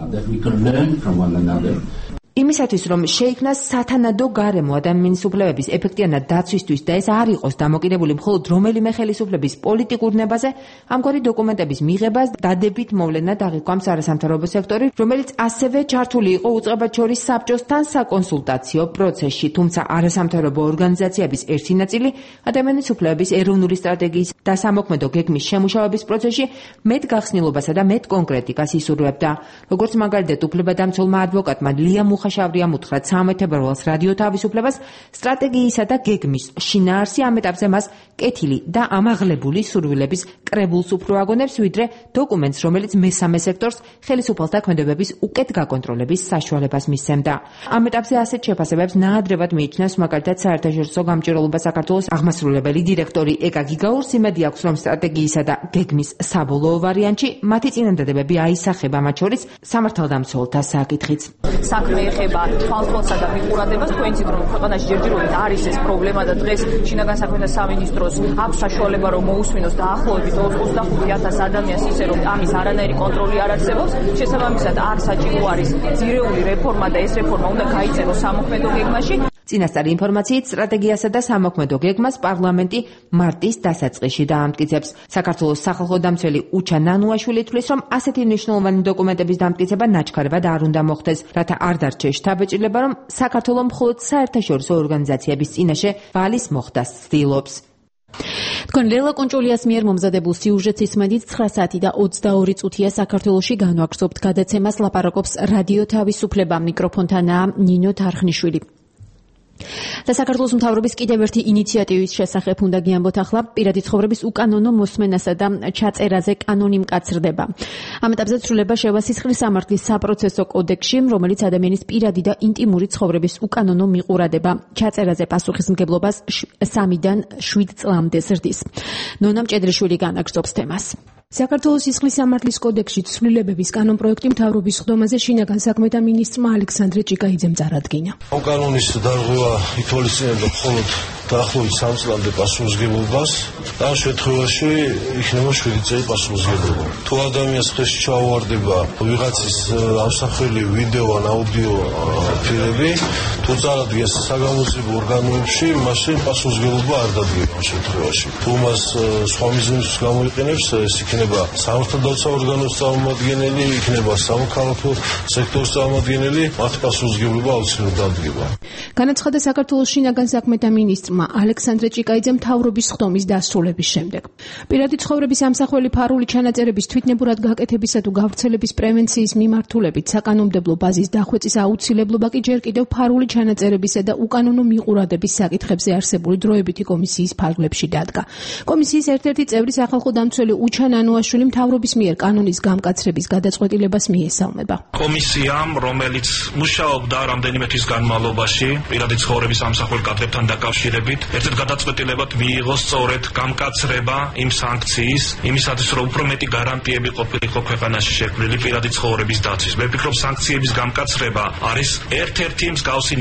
L: იმისათვის, რომ შეიქმნას სათანადო გარემო ადამიანის უფლებების ეფექტიანად დაცვისთვის და ეს არ იყოს დამოკიდებული მხოლოდ რომელიმე ხელისუფლების პოლიტიკურ ნებაზე, ამგვარი დოკუმენტების მიღებას დადებით მოვლენად აღიქვამს არასამთავრობო სექტორი, რომელიც ასევე ჩართული იყო უწყებაჩორის საბჭოსთან საკონსულტაციო პროცესში, თუმცა არასამთავრობო ორგანიზაციების ერთი ნაწილი ადამიანის უფლებების ეროვნული სტრატეგიის და სამოქმედო გეგმის შემუშავების პროცესში მეტ გახსნილობასა და მეტ კონკრეტიკას ისურვებდა. როგორც მაგალითად უფლებადამცველმა ადვოკატმა ლია მუხაშავრიამ უთხრა ცამეტ თებერვალს რადიო თავისუფლებას სტრატეგიისა და გეგმის შინაარსი ამ ეტაპზე მას კეთილი და ამაღლებული სურვილების კრებულს უფრო აგონებს, ვიდრე დოკუმენტს, რომელიც მესამე სექტორს ხელისუფალთა ქმედებების უკეთ გაკონტროლების საშუალებას მისცემდა. ამ ეტაპზე ასეთ შეფასებებს ნაადრევად მიიჩნევს მაგალითად საერთაშორისო გამჭირვალობა საქართველოს აღმასრულებელი დირექტორი ეკა გიგაურს. იმედი აქვს, რომ სტრატეგიისა და გეგმის საბოლოო ვარიანტში მათი წინადადებები აისახება, მათ შორის სამართალდამცველთა საკითხიც.
N: საქმე ეხება თვალთვალსა და მიყურადებას, თქვენ იცით, რომ ქვეყანაში ჯერჯერობით არის ეს პრობლემა და დღეს შინაგან საქმეთა სამინისტროს აქვს საშუალება, რომ მოусმინოს დაახლოებით ოცდახუთი ათასი ადამიანს ისე, რომ ამის არანაირი კონტროლი არ არსებობს. შესაბამისად, არ საჭირო არის ძირეული რეფორმა და ეს რეფორმა უნდა გაიწეროს სამოქმედო გეგმაში.
L: წინასწარი ინფორმაციით სტრატეგიასა და სამოქმედო გეგმას პარლამენტი მარტის დასაწყისში დაამტკიცებს. საქართველოს სახალხო დამცველი უჩა ნანუაშვილი თვლის, რომ ასეთი მნიშვნელოვანი დოკუმენტების დამტკიცება ნაჩქარებად არ უნდა მოხდეს, რათა არ დარჩეს შთაბეჭდილება, რომ საქართველო მხოლოდ საერთაშორისო ორგანიზაციების წინაშე ვალის მოხდას ცდილობს.
A: თქვენ ლელა კონჭულიას მიერ მომზადებულ სიუჟეტს ისმენთ ცხრა საათი და ოცდაორი წუთია საქართველოში განვაგრძობთ გადაცემას ლაპარაკობს რადიო თავისუფლება. მიკროფონთანაა ნინო თარხნიშვილი. და საქართველოს მთავრობის კიდევ ერთი ინიციატივის შესახებ უნდა გიამბოთ ახლა. პირადი ცხოვრების უკანონო მოსმენასა და ჩაწერაზე კანონი მკაცრდება. ამ ეტაპზე ცვლილება შევა სისხლის სამართლის საპროცესო კოდექსში, რომელიც ადამიანის პირადი და ინტიმური ცხოვრების უკანონო მიყურადება ჩაწერაზე პასუხისმგებლობას სამიდან შვიდ წლამდე ზრდის. ნონა მჭედრიშვილი განაგრძობს თემას.
O: საქართველოს სისხლის სამართლის კოდექსში ცვლილებების კანონპროექტი მთავრობის ხდომაზე შინაგან საქმეთა მინისტრმა ალექსანდრე ჭიკაიძემ წარადგინა.
P: ამ კანონის დარღვევა ითვალისწინებდა მხოლოდ დაახლოებით სამ წლამდე პასუხისმგებლობას და ამ შემთხვევაში იქნება შვიდი წელი პასუხისმგებლობა. თუ ადამიანს ხელში ჩაუვარდება ვიღაცის ამსახველი ვიდეო ან აუდიო ფილმები, თუ წარადგენს საგამოძიებო ორგანოებში, მაშინ პასუხისმგებლობა არ დადგება ამ შემთხვევაში. თუ მას სხვა მიზნისთვის გამოიყენებს, ეს იქნება სამართალდაცვა ორგანოს წარმომადგენელი, იქნება სამოქალაქო სექტორის წარმომადგენელი, მათ პასუხისმგებლობა აუცილებლად დადგება.
O: განაცხადა საქართველოს შინაგან საქმეთა მინისტრმა ალექსანდრე ჭიკაიძემ მთავრობის ხდომის დასრულების შემდეგ. პირადი ცხოვრების ამსახველი ფარული ჩანაწერების თვითნებურად გაკეთებისა თუ გავრცელების პრევენციის მიმართულებით საკანონმდებლო ბაზის დახვეწის აუცილებლობა კი ჯერ კიდევ ფარული ჩანაწერებისა და უკანონო მიყურადების საკითხებზე არსებული დროებითი კომისიის ფარგლებში დადგა. კომისიის ერთ-ერთი წევრი სახალხო დამცველი უჩა ნანუაშვილი მთავრობის მიერ კანონის გამკაცრების გადაწყვეტილებას მიესალმება.
Q: კომისიამ, რომელიც მუშაობდა რამდენიმე თვის განმავლობაში პირადი ცხოვრების ამსახველ კადრებთან დაკავშირებით, ერთ-ერთ გადაწყვეტილებად მიიღო სწორედ გამკაცრება იმ სანქციის, იმისათვის, რომ უფრო მეტი გარანტიები ყოფილიყო ქვეყანაში შექმნილი პირადი ცხოვრების დაცვის. მე ვფიქრობ, სანქციების გამკაცრება არის ერთ-ერთი მსგავსი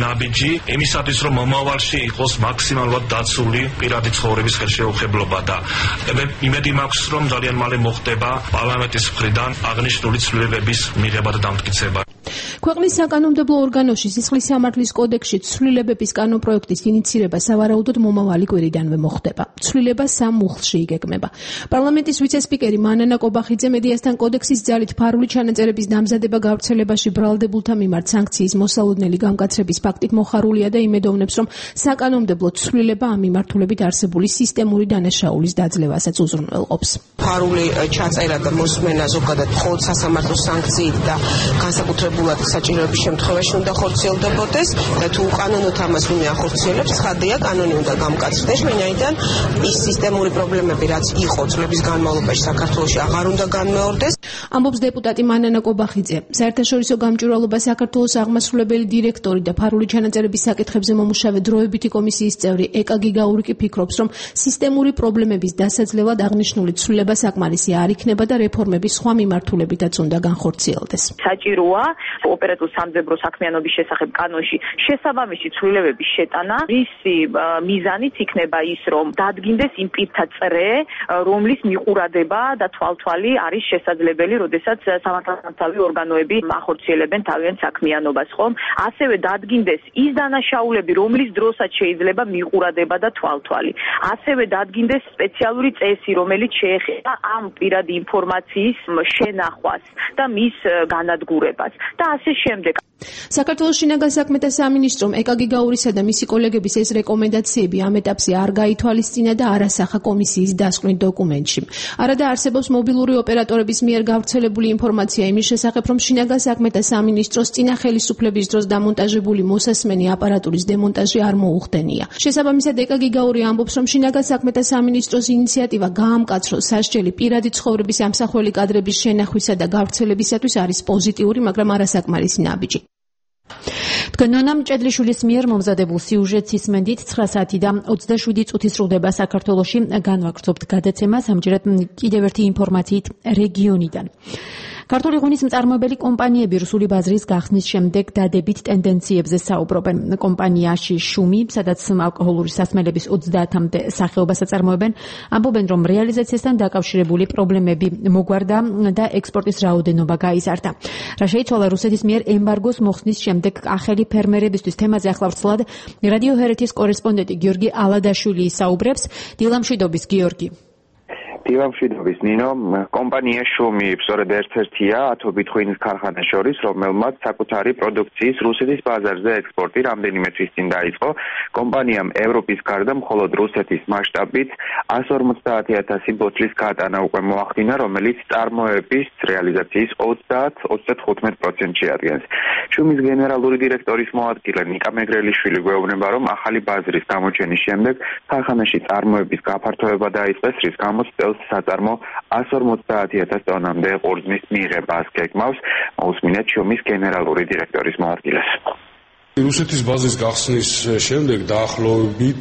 Q: ნაბიჯი იმისათვის, რომ მომავალში იყოს მაქსიმალურად დაცული პირადი ცხოვრების ხელშეუხებლობა და იმედი მაქვს, რომ ძალიან მალე მოხდება პარლამენტის მხრიდან აღნიშნული ცვლილებების მიღება და დამტკიცება.
O: ქვეყნის საკანონმდებლო ორგანოში სისხლის სამართლის კოდექსში ცვლილებების კანონპროექტის ინიცირება სავარაუდოდ მომავალი კვირიდანვე მოხდება. ცვლილება სამ მუხლში იგეგმება. პარლამენტის ვიცე-სპიკერი მანანა კობახიძე მედიასთან კოდექსის ძალით ფარული ჩანაწერების დამზადება გავრცელებაში ბრალდებულთა მიმართ სანქციის მოსალოდნელი გამკაცრების ფაქტით მოხარულია და იმედოვნებს, რომ საკანონმდებლო ცვლილება ამ მიმართულებით არსებული სისტემური დანაშაულის დაძლევასაც უზრუნველყოფს.
R: ფარული ჩაწერა და მოსმენა ზოგადად მხოლოდ სასამართლო სანქციით და განსაკუთრებულად საჭიროების შემთხვევაში უნდა ხორციელდებოდეს და თუ უკანონოდ ამას ვინმე ახორციელებს, ცხადია, კანონი უნდა გამკაცრდეს. ჩვენაიდან ის სისტემური პრობლემები, რაც იყო წლების განმავლობაში საქართველოში, აღარ უნდა განმეორდეს.
O: ამბობს დეპუტატი მანანა კობახიძე. საერთაშორისო გამჭვირვალობა საქართველოს აღმასრულებელი დირექტორი და ფარული ჩანაწერების საკითხებზე მომუშავე დროებითი კომისიის წევრი ეკა გიგაური კი ფიქრობს, რომ სისტემური პრობლემების დასაძლევად აღნიშნული ცვლილება საკმარისი არ იქნება და რეფორმების სხვა მიმართულებითაც უნდა განხორციელდეს.
N: საჭიროა ოპერატულ სამძებრო საქმიანობის შესახებ კანონში შესაბამისი ცვლილებების შეტანა, რისი მიზანიც იქნება ის, რომ დადგინდეს იმ პირთა წრე, რომლის მიყურადება და თვალთვალი არის შესაძლებელი, როდესაც სამართალდამცავი ორგანოები ახორციელებენ თავიანთ საქმიანობას, ხომ? ასევე დადგინდეს ის დანაშაულები, რომლის დროსაც შეიძლება მიყურადება და თვალთვალი. ასევე დადგინდეს სპეციალური წესი, რომელიც შეეხება ამ პირადი ინფორმაციის შენახვას და მის განადგურებას და ასე შემდეგ.
O: საქართველოს შინაგან საქმეთა სამინისტრომ ეკა გიგაურისა და მისი კოლეგების ეს რეკომენდაციები ამ ეტაპზე არ გაითვალისწინა და არ ასახა კომისიის დასკვნით დოკუმენტში. არადა არსებობს მობილური ოპერატორების მიერ გავრცელებული ინფორმაცია იმის შესახებ, რომ შინაგან საქმეთა სამინისტროს წინა ხელისუფლების დროს დამონტაჟებული მოსასმენი აპარატურის დემონტაჟი არ მოუხდენია. შესაბამისად, ეკა გიგაური ამბობს, რომ შინაგან საქმეთა სამინისტროს ინიციატივა გაამკაცროს სასჯელი პირადი ცხოვრების ამსახველი კადრების შენახვისა და გავრცელებისათვის არის პოზიტიური, მაგრამ არასაკმარისი ნაბიჯი. თქვენონამ ჭედლიშვილის მიერ მომზადებულ სიუჟეტს ისმენდით ცხრა საათი და ოცდაშვიდი წუთი სრულდება საქართველოში. განვაგრძობთ გადაცემას ამჯერად კიდევ ერთი ინფორმაციით რეგიონიდან. ქართული ღვინის მწარმოებელი კომპანიები რუსული ბაზრის გახსნის შემდეგ დადებით ტენდენციებზე საუბრობენ. კომპანიაში შუმი, სადაც ალკოჰოლური სასმელების ოცდაათამდე სახეობას აწარმოებენ, ამბობენ, რომ რეალიზაციასთან დაკავშირებული პრობლემები მოგვარდა და ექსპორტის რაოდენობა გაიზარდა. რა შეიცვალა რუსეთის მიერ ემბარგოს მოხსნის შემდეგ ახალი ფერმერებისთვის თემაზე ახლა ვრცლად რადიო ჰერეთის კორესპონდენტი გიორგი ალადაშვილი საუბრებს. დილამშვიდობის გიორგი.
S: დილამშვიდობის ნინო, კომპანია შუმი სწორედ ერთ-ერთია ათობით ღვინის ქარხანას შორის, რომელმაც საკუთარი პროდუქციის რუსეთის ბაზარზე ექსპორტი რამდენიმე თვის წინ დაიწყო. კომპანიამ ევროპის გარდა მხოლოდ რუსეთის მასშტაბით εκατს ორმოცდაათი ათასი ბოთლის გატანა უკვე მოახდინა, რომელიც წარმოების რეალიზაციის ოცდაათ ოცდათხუთმეტ პროცენტს შეადგენს. შუმის გენერალური დირექტორის მოადგილე ნიკა მეგრელიშვილი გვეუბნება, რომ ახალი ბაზრის გამოჩენის შემდეგ ქარხანაში წარმოების გაფართოება დაიწყეს, რის გამოც წელს საწარმო εκατს ორმოცდაათი ათას ტონამდე ყურძნის მიღებას გეგმავს. მოусმინეთ შუმის გენერალური დირექტორის მოადგილეს.
T: რუსეთის ბაზის გახსნის შემდეგ დაახლოებით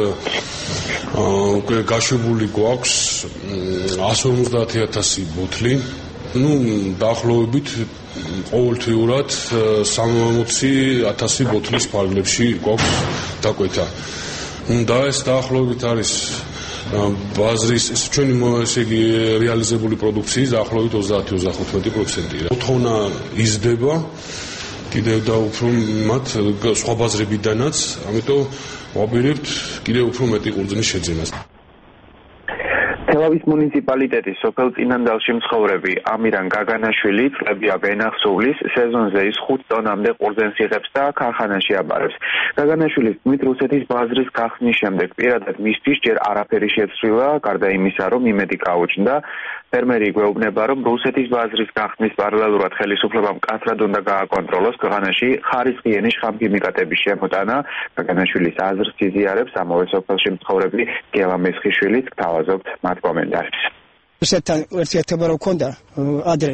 T: უკვე გაშვებული გვაქვს εκατს ორმოცდაათი ათასი ბოთლი. ნუ დაახლოებით ყოველთვიურად სამოცი ათასი ბოთლის ფარგლებში გვაქვს დაკვეთა. და ეს დაახლოებით არის ბაზრის ჩვენი ესე იგი რეალიზებული პროდუქციის დაახლოებით ოცდაათი ოცდახუთმეტი პროცენტია. მოთხოვნა იზრდება კიდევ და უფრო მათ სხვა ბაზრებიდანაც, ამიტომ ვაპირებთ კიდევ უფრო მეტი ყურძნის შეძენას.
S: თელავის მუნიციპალიტეტის სოფელ წინანდალში მცხოვრები ამირან გაგანაშვილი წლებია ვენახსოვლის სეზონზე ის ხუთ ტონამდე ყურძენს იღებს და ქარხანაში აბარებს. გაგანაშვილის თქმით, რუსეთის ბაზრის გახსნის შემდეგ პირადად მისთვის ჯერ არაფერი შეცვლილა, გარდა იმისა, რომ იმედი გაუჩნდა. ფერმერი გვეუბნება, რომ რუსეთის ბაზრის გახსნის პარალელურად ხელისუფლებამ მკაცრად უნდა გააკონტროლოს ქვეყანაში ხარისხიანი შხამქიმიკატების შემოტანა. გაგანაშვილის აზრს იზიარებს ამავე სოფელში მცხოვრები გელა მესხიშვილიც, გთავაზობთ მათ კომენტარს.
U: რუსეთთან ურთიერთობა რო ქონდა ადრე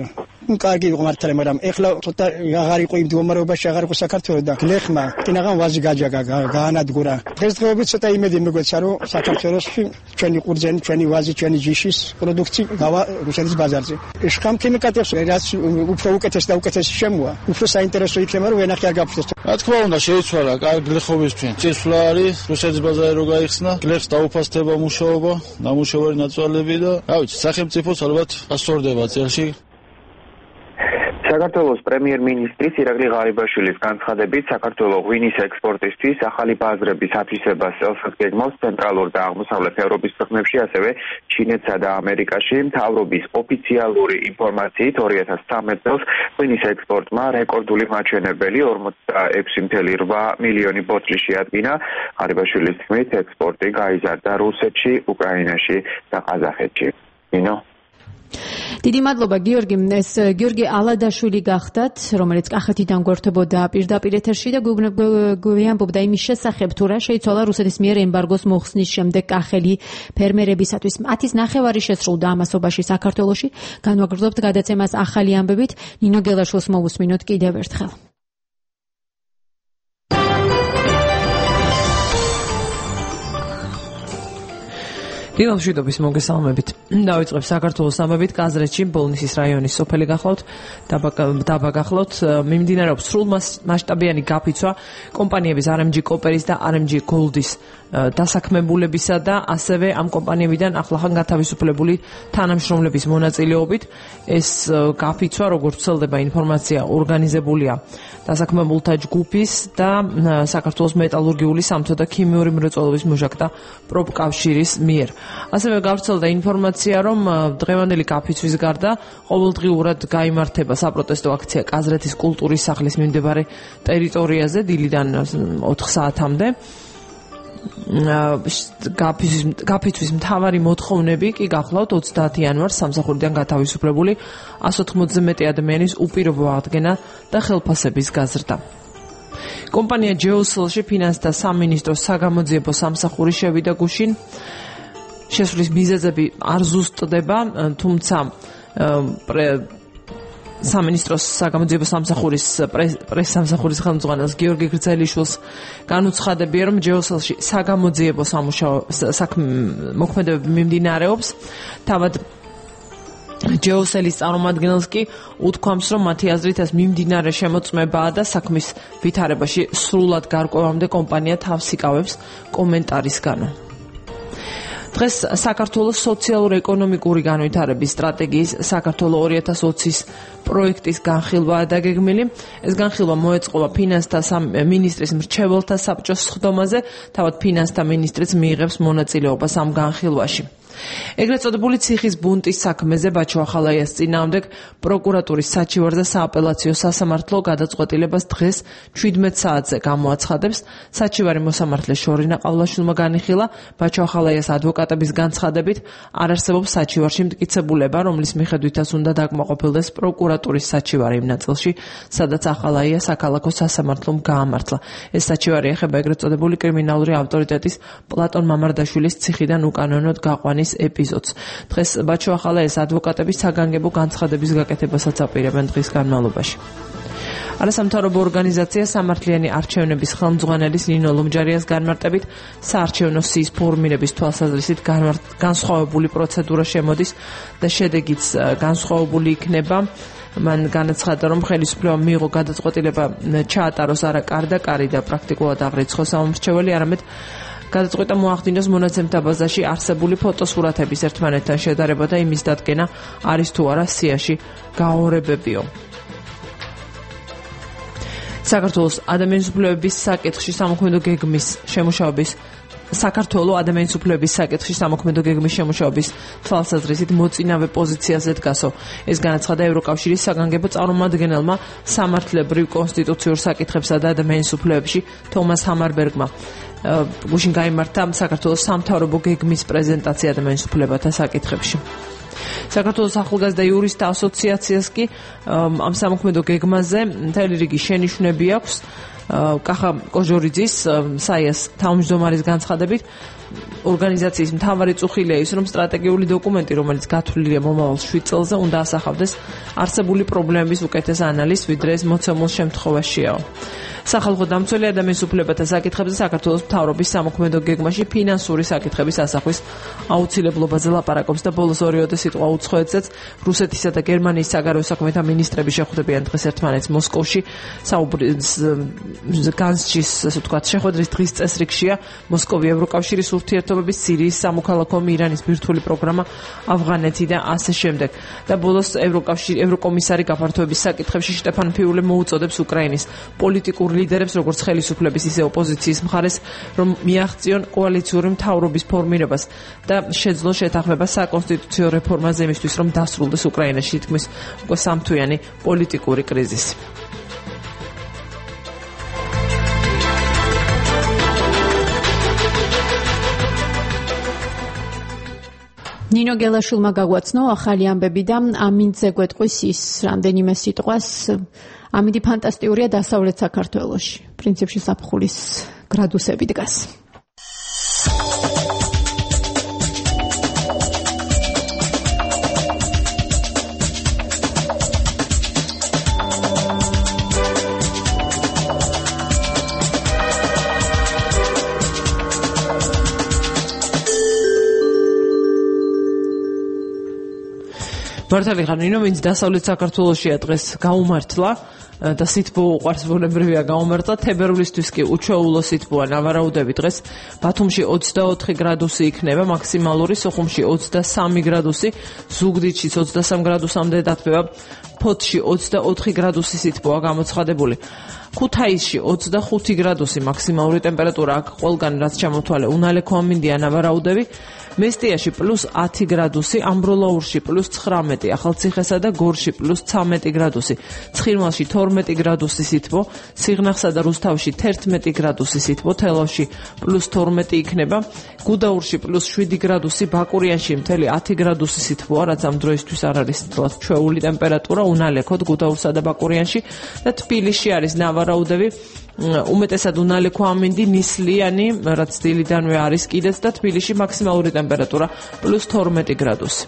U: კარგი იყო მართლა, მაგრამ ეხლა ცოტა აღარ იყო იმ მდგომარეობაში, აღარ იყო საქართველოს და გლეხმა კინაღან ვაზი გაჯაგა, გაანადგურა. დღესდღეობით ცოტა იმედი მიგვეცა, რომ საქართველოში ჩვენი ყურძენი, ჩვენი ვაზი, ჩვენი ჯიშის პროდუქცია გავა რუსეთის ბაზარზე. შხამ ქიმიკატებს რაც უფრო უკეთეს და უკეთესი შემოა, უფრო საინტერესო იქნება, რომ ვენახი არ გაფრთხილდეს.
V: რა თქმა უნდა, შეიცვალა კარგი გლეხობისთვის. წესვლა არის რუსეთის ბაზარი რო გაიხსნა, გლეხს დაუფასდება მუშაობა, ნამუშევარი ნაწვალები და რა ვიცი, სახელმწიფოს ალბათ ასწორდება წელში.
S: საქართველოს პრემიერ-მინისტრის ირაკლი ღარიბაშვილის განცხადებით, საქართველოს ღვინის ექსპორტისთვის ახალი ბაზრების ათვისებას წელსაც გეგმავს ცენტრალურ და აღმოსავლეთ ევროპის ქვეყნებში, ასევე ჩინეთსა და ამერიკაში. მთავრობის ოფიციალური ინფორმაციით ორი ათას ცხრამეტ წელს ღვინის ექსპორტმა რეკორდული მაჩვენებელი ორმოცდაექვსი წუთი რვა მილიონი ბოთლი შეადგინა. ღარიბაშვილის თქმით, ექსპორტი გაიზარდა რუსეთში, უკრაინაში და ყაზახეთში. ნინო
A: დიდი მადლობა გიორგი. ეს გიორგი ალადაშვილი გახდათ, რომელიც კახეთიდან გვერდებოდა პირდაპირ ეთერში და გვიამბობდა იმის შესახებ, თუ რა შეიცვალა რუსეთის მიერ ემბარგოს მოხსნის შემდეგ კახელი ფერმერებისათვის. ათის ნახევარი შესრულდა ამასობაში საქართველოში. განვაგრძობთ გადაცემას ახალი ამბებით. ნინო გელაშვილს მოვუსმინოთ კიდევ ერთხელ.
B: დილამშვიდობის მოგესალმებით. დავიწყებ საქართველოს ამბებით. კაზრეთში ბოლნისის რაიონის სოფელი გახლავთ, დაბა გახლავთ, მიმდინარეობს სრულ მასშტაბიანი გაფიცვა კომპანიების არ ემ ჯი კოპერის და არ ემ ჯი გოლდის დასაქმებულებისა და ასევე ამ კომპანიებიდან ახლახან გათავისუფლებული თანამშრომლების მონაწილეობით. ეს გაფიცვა, როგორც ვრცელდება ინფორმაცია, ორგანიზებულია დასაქმებულთა ჯგუფის და საქართველოს მეტალურგიული, სამთო და ქიმიური მრეწველობის მუშაკთა პროფკავშირის მიერ. ასევე გავრცელდა ინფორმაცია, რომ დღევანდელი გაფიცვის გარდა ყოველდღიურად გაიმართება საპროტესტო აქცია კაზრეთის კულტურის სახლის მიმდებარე ტერიტორიაზე დილიდან ოთხ საათამდე. გაფიცვის მთავარი მოთხოვნები კი გახლავთ ოცდაათი იანვარს სამსახურიდან გათავისუფლებული ასი ოცდაათზე მეტი ადამიანის უპირობო აღდგენა და ხელფასების გაზრდა. კომპანია ჯეოსელში ფინანსთა სამინისტროს საგამოძიებო სამსახური შევიდა გუშინ. შესვლის მიზეზები არ ზუსტდება, თუმცა სამინისტროს საგამოძიებო სამსახურის პრეს სამსახურის ხელმძღვანელს გიორგი გრძელიშვილს განუცხადებია, რომ ჯეოსელში საგამოძიებო სამუშაო მოქმედებები მიმდინარეობს. თავად ჯეოსელის წარმომადგენელს კი უთქვამს, რომ მათი აზრით ეს მიმდინარე შემოწმებაა და საქმის ვითარებაში სრულად გარკვევამდე კომპანია თავს იკავებს კომენტარისგანო. დღეს საქართველოს სოციალურ-ეკონომიკური განვითარების სტრატეგიის საქართველოს ორი ათას ოცის პროექტის განხილვაა დაგეგმილი. ეს განხილვა მოეწყობა ფინანსთა მინისტრის მრჩეველთა საბჭოს სხდომაზე, თავად ფინანსთა მინისტრიც მიიღებს მონაწილეობას ამ განხილვაში. ეგრეთ წოდებული ციხის ბუნტის საქმეზე ბაჩო ახალაიას წინააღმდეგ პროკურატურის საჩივარზე სააპელაციო სასამართლო გადაწყვეტილებას დღეს შვიდმეტ საათზე გამოაცხადებს. საჩივარი მოსამართლეს შორინა ყავლაშვილმა განიხილა. ბაჩო ახალაიას ადვოკატების განცხადებით არ არსებობს საჩივარში მტკიცებულება, რომლის მიხედვითაც უნდა დაკმაყოფილდეს პროკურატურის საჩივარი იმ ნაწილში, სადაც ახალაია საქალაქო სასამართლომ გაამართლა. ეს საჩივარი ეხება ეგრეთ წოდებული კრიმინალური ავტორიტეტის პლატონ მამარდაშვილის ციხიდან უკანონოდ გაყვანის ეპიზოდს. დღეს ბაჩო ახალაიას ადვოკატები საგანგებო განცხადების გაკეთებასაც აპირებენ დღის განმავლობაში. არასამთავრობო ორგანიზაცია სამართლიანი არჩევნების ხელმძღვანელის ნინო ლომჯარიას განმარტებით საარჩევნო სიის ფორმირების თვალსაზრისით განსხვავებული პროცედურა შემოდის და შედეგიც განსხვავებული იქნება. მან განაცხადა, რომ ხელისუფლება მიიღო გადაწყვეტილება ჩაატაროს არა კარი და კარი და პრაქტიკულად აღრიცხოს ამომრჩეველი, არამედ გადაწყვეტა მოახდინოს მონაცემთა ბაზაში არსებული ფოტოსურათების ერთმანეთთან შედარება და იმის დადგენა არის თუ არა სიაში გაორებებიო. საქართველოს ადამიანის უფლებების საკითხში სამოქმედო გეგმის შემუშავების საქართველოს ადამიანის უფლებების საკითხში სამოქმედო გეგმის შემუშავების თვალსაზრისით მოწინავე პოზიციაზე დგასო. ეს განაცხადა ევროკავშირის საგანგებო წარმომადგენელმა სამართლებრივ კონსტიტუციურ საკითხებსა და ადამიანის უფლებებში თომას ჰამარბერგმა. გუშინ გაიმართა საქართველოს სამთავრობო გეგმის პრეზენტაცია ადამიანის უფლებათა საკითხებში. საქართველოს ახალგაზრდა იურისტთა ასოციაციას კი ამ სამოქმედო გეგმაზე მთელი რიგი შენიშვნები აქვს. კახა კოჟორიძის საიას თავმჯდომარის განცხადებით ორგანიზაციის მთავარი წუხილია ის, რომ სტრატეგიული დოკუმენტი, რომელიც გათვლილია მომავალ შვიდ წელზე, უნდა ასახავდეს არსებული პრობლემების უკეთეს ანალიზს, ვიდრე ეს მოცემულ შემთხვევაშიაო. სახალხო დამცველი ადამიანის უფლებათა საკითხებზე საქართველოს მთავრობის სამოქმედო გეგმაში ფინანსური საკითხების ასახვის აუცილებლობაზე ლაპარაკობს და ბოლოს ორიოდე სიტყვა უცხოეთზეც რუსეთისა და გერმანიის საგარეო საქმეთა მინისტრები შეხვდებიან დღეს ერთმანეთს მოსკოვში. საუბრის განსჯის, ასე ვთქვათ, შეხვედრის დღის წესრიგშია მოსკოვი, ევროკავშირის ურთიერთობების, სირიის სამოქალაქო ომი, ირანის ბირთვული პროგრამა, ავღანეთი და ასე შემდეგ. და ბოლოს ევროკავშირი ევროკომისარი გაფართოების საკითხებში შტეფან ფიულე მოუწოდებს უკრაინის პოლიტიკურ ლიდერებს, როგორც ხელისუფლების, ისე ოპოზიციის მხარეს, რომ მიაღწიონ კოალიციური მთავრობის ფორმირებას და შეძლონ შეთანხმება საკონსტიტუციო რეფორმაზე იმისთვის, რომ დასრულდეს უკრაინაში თითქმის უკვე სამთვიანი პოლიტიკური კრიზისი.
A: ნინო გელაშვილმა გაგვაცნო ახალი ამბები და ამინდზე გვეტყვის ის რამდენიმე სიტყვას. ამინდი ფანტასტიურია დასავლეთ საქართველოში. პრინციპში საფხულის გრადუსები დგას.
B: მართალი ხარ ნინო, ვინც დასავლეთ საქართველოშია დღეს გაუმართლა და სითბო უყვარს ბუნებრივია გაუმართლა, თებერვლისთვის კი უჩვეულო სითბოა ნავარაუდები დღეს. ბათუმში ოცდაოთხი გრადუსი იქნება მაქსიმალური, სოხუმში ოცდასამი გრადუსი, ზუგდიდშიც ოცდასამ გრადუსამდე დათბება, ფოთში ოცდაოთხი გრადუსი სითბოა გამოცხადებული. ქუთაისში ოცდახუთი გრადუსი მაქსიმალური ტემპერატურა, აქ ყველგან რაც ჩამოთვალე უნალექო ამინდია ნავარაუდები. მესტიაში პლუს ათი გრადუსი, ამბროლაურში პლუს ცხრამეტი, ახალციხესა და გორში პლუს ცამეტი გრადუსი, ცხინვალში თორმეტი გრადუსი სითბო, სიღნაღსა და რუსთავში თერთმეტი გრადუსი სითბო, თელავში პლუს თორმეტი იქნება, გუდაურში პლუს შვიდი გრადუსი, ბაკურიანში მთელი ათი გრადუსი სითბოა, რაც ამ დროისთვის არ არის ჩვეული ტემპერატურა, უნალექოდ გუდაურსა და ბაკურიანში და თბილისში არის ნავარაუდები. უმეტესად უნალექო ამინდი, ნისლიანი, რაც დილიდანვე არის კიდეც და თბილისში მაქსიმალური ტემპერატურა პლუს თორმეტი გრადუსი.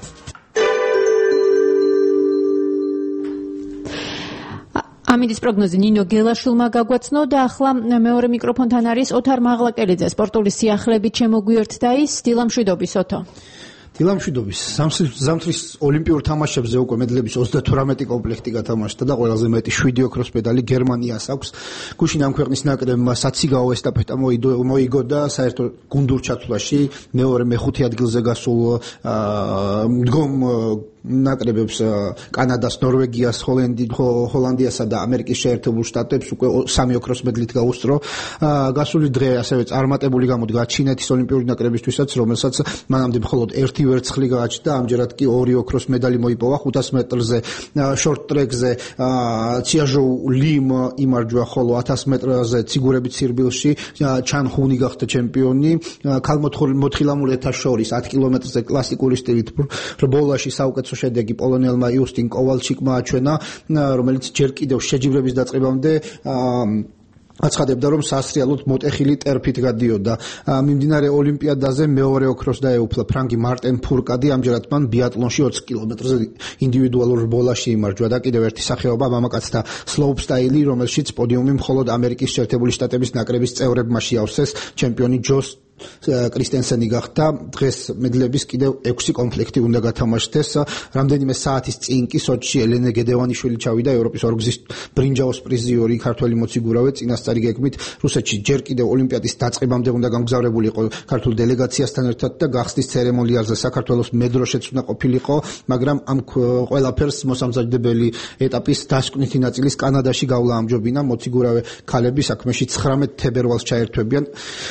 A: ამინდის პროგნოზი ნინო გელაშვილმა გაგვაცნო და ახლა მეორე მიკროფონთან არის ოთარ მაღლაკელიძე, სპორტული სიახლეებით შემოგვიერთდა ის. დილამშვიდობის ოთო.
D: დილამშვიდობის. ზამთრის ოლიმპიურ თამაშებზე უკვე მედლების ოცდათვრამეტი კომპლექტი გათამაშდა და ყველაზე მეტი შვიდი ოქროს მედალი გერმანიას აქვს. გუშინ ამ ქვეყნის ნაკრებმა საციგაო ესტაფეტა მოიგო და საერთო გუნდურ ჩათვლაში მეორე მეხუთე ადგილზე გასულ მდგომ ნაკრებებს კანადას, ნორვეგიას, ჰოლანდიასა და ამერიკის შეერთებულ შტატებს უკვე სამი ოქროს მედლით გაუსწრო. გასული დღე ასევე წარმატებული გამოდგა ჩინეთის ოლიმპიური ნაკრებისთვისაც, რომელსაც მანამდე მხოლოდ ერთი ვერცხლი გააჩნდა, ამჯერად კი ორი ოქროს მედალი მოიპოვა ხუთას მეტრზე, შორტ ტრეკზე ციაჟოუ ლიმ იმარჯვა, ხოლო ათას მეტრზე ციგურებით სირბილში ჩან ხუნი გახდა ჩემპიონი. ქალმოთხილამურეთა შორის ათი კილომეტრზე კლასიკური სტილით რბოლაში საუკეთესო შედეგი პოლონელმა იუსტინ კოვალჩიკმა აჩვენა, რომელიც ჯერ კიდევ შეჯიბრების დაწყებამდე აცხადებდა, რომ სასრიალოდ მოტეხილი ტერფით გადიოდა. მიმდინარე ოლიმპიადაზე მეორე ოქროს დაეუფლა ფრანგი მარტენ ფურკადი, ამჯერად მან ბიატლონში ოცი კილომეტრზე ინდივიდუალურ რბოლაში იმარჯვა და კიდევ ერთი სახეობა მამაკაცთა სლოუპსტაილი, რომელშიც პოდიუმი მხოლოდ ამერიკის შეერთებული შტატების ნაკრების წევრებმა შეავსეს. ჩემპიონი ჯოს კრისტენსენი გახდა. დღეს მედლების კიდევ ექვსი კომპლექტი უნდა გათამაშდეს. რამდენიმე საათის წინ კი სოჩში ელენე გედევანიშვილი ჩავიდა, ევროპის ორგზის ბრინჯაოს პრიზიორი ქართველი მოციგურავე. წინასწარი გეგმით რუსეთში ჯერ კიდევ ოლიმპიადის დაწყებამდე უნდა გამგზავრებულიყო ქართულ დელეგაციასთან ერთად და გახსნის ცერემონიალზე საქართველოს მედროშეც უნდა ყოფილიყო, მაგრამ ამ ყველაფერს მოსამზადებელი ეტაპის დასკვნითი ნაწილის კანადაში გავლა ამჯობინა. მოციგურავე ქალები საქმეში ცხრამეტ თებერვალს ჩაერთვებიან.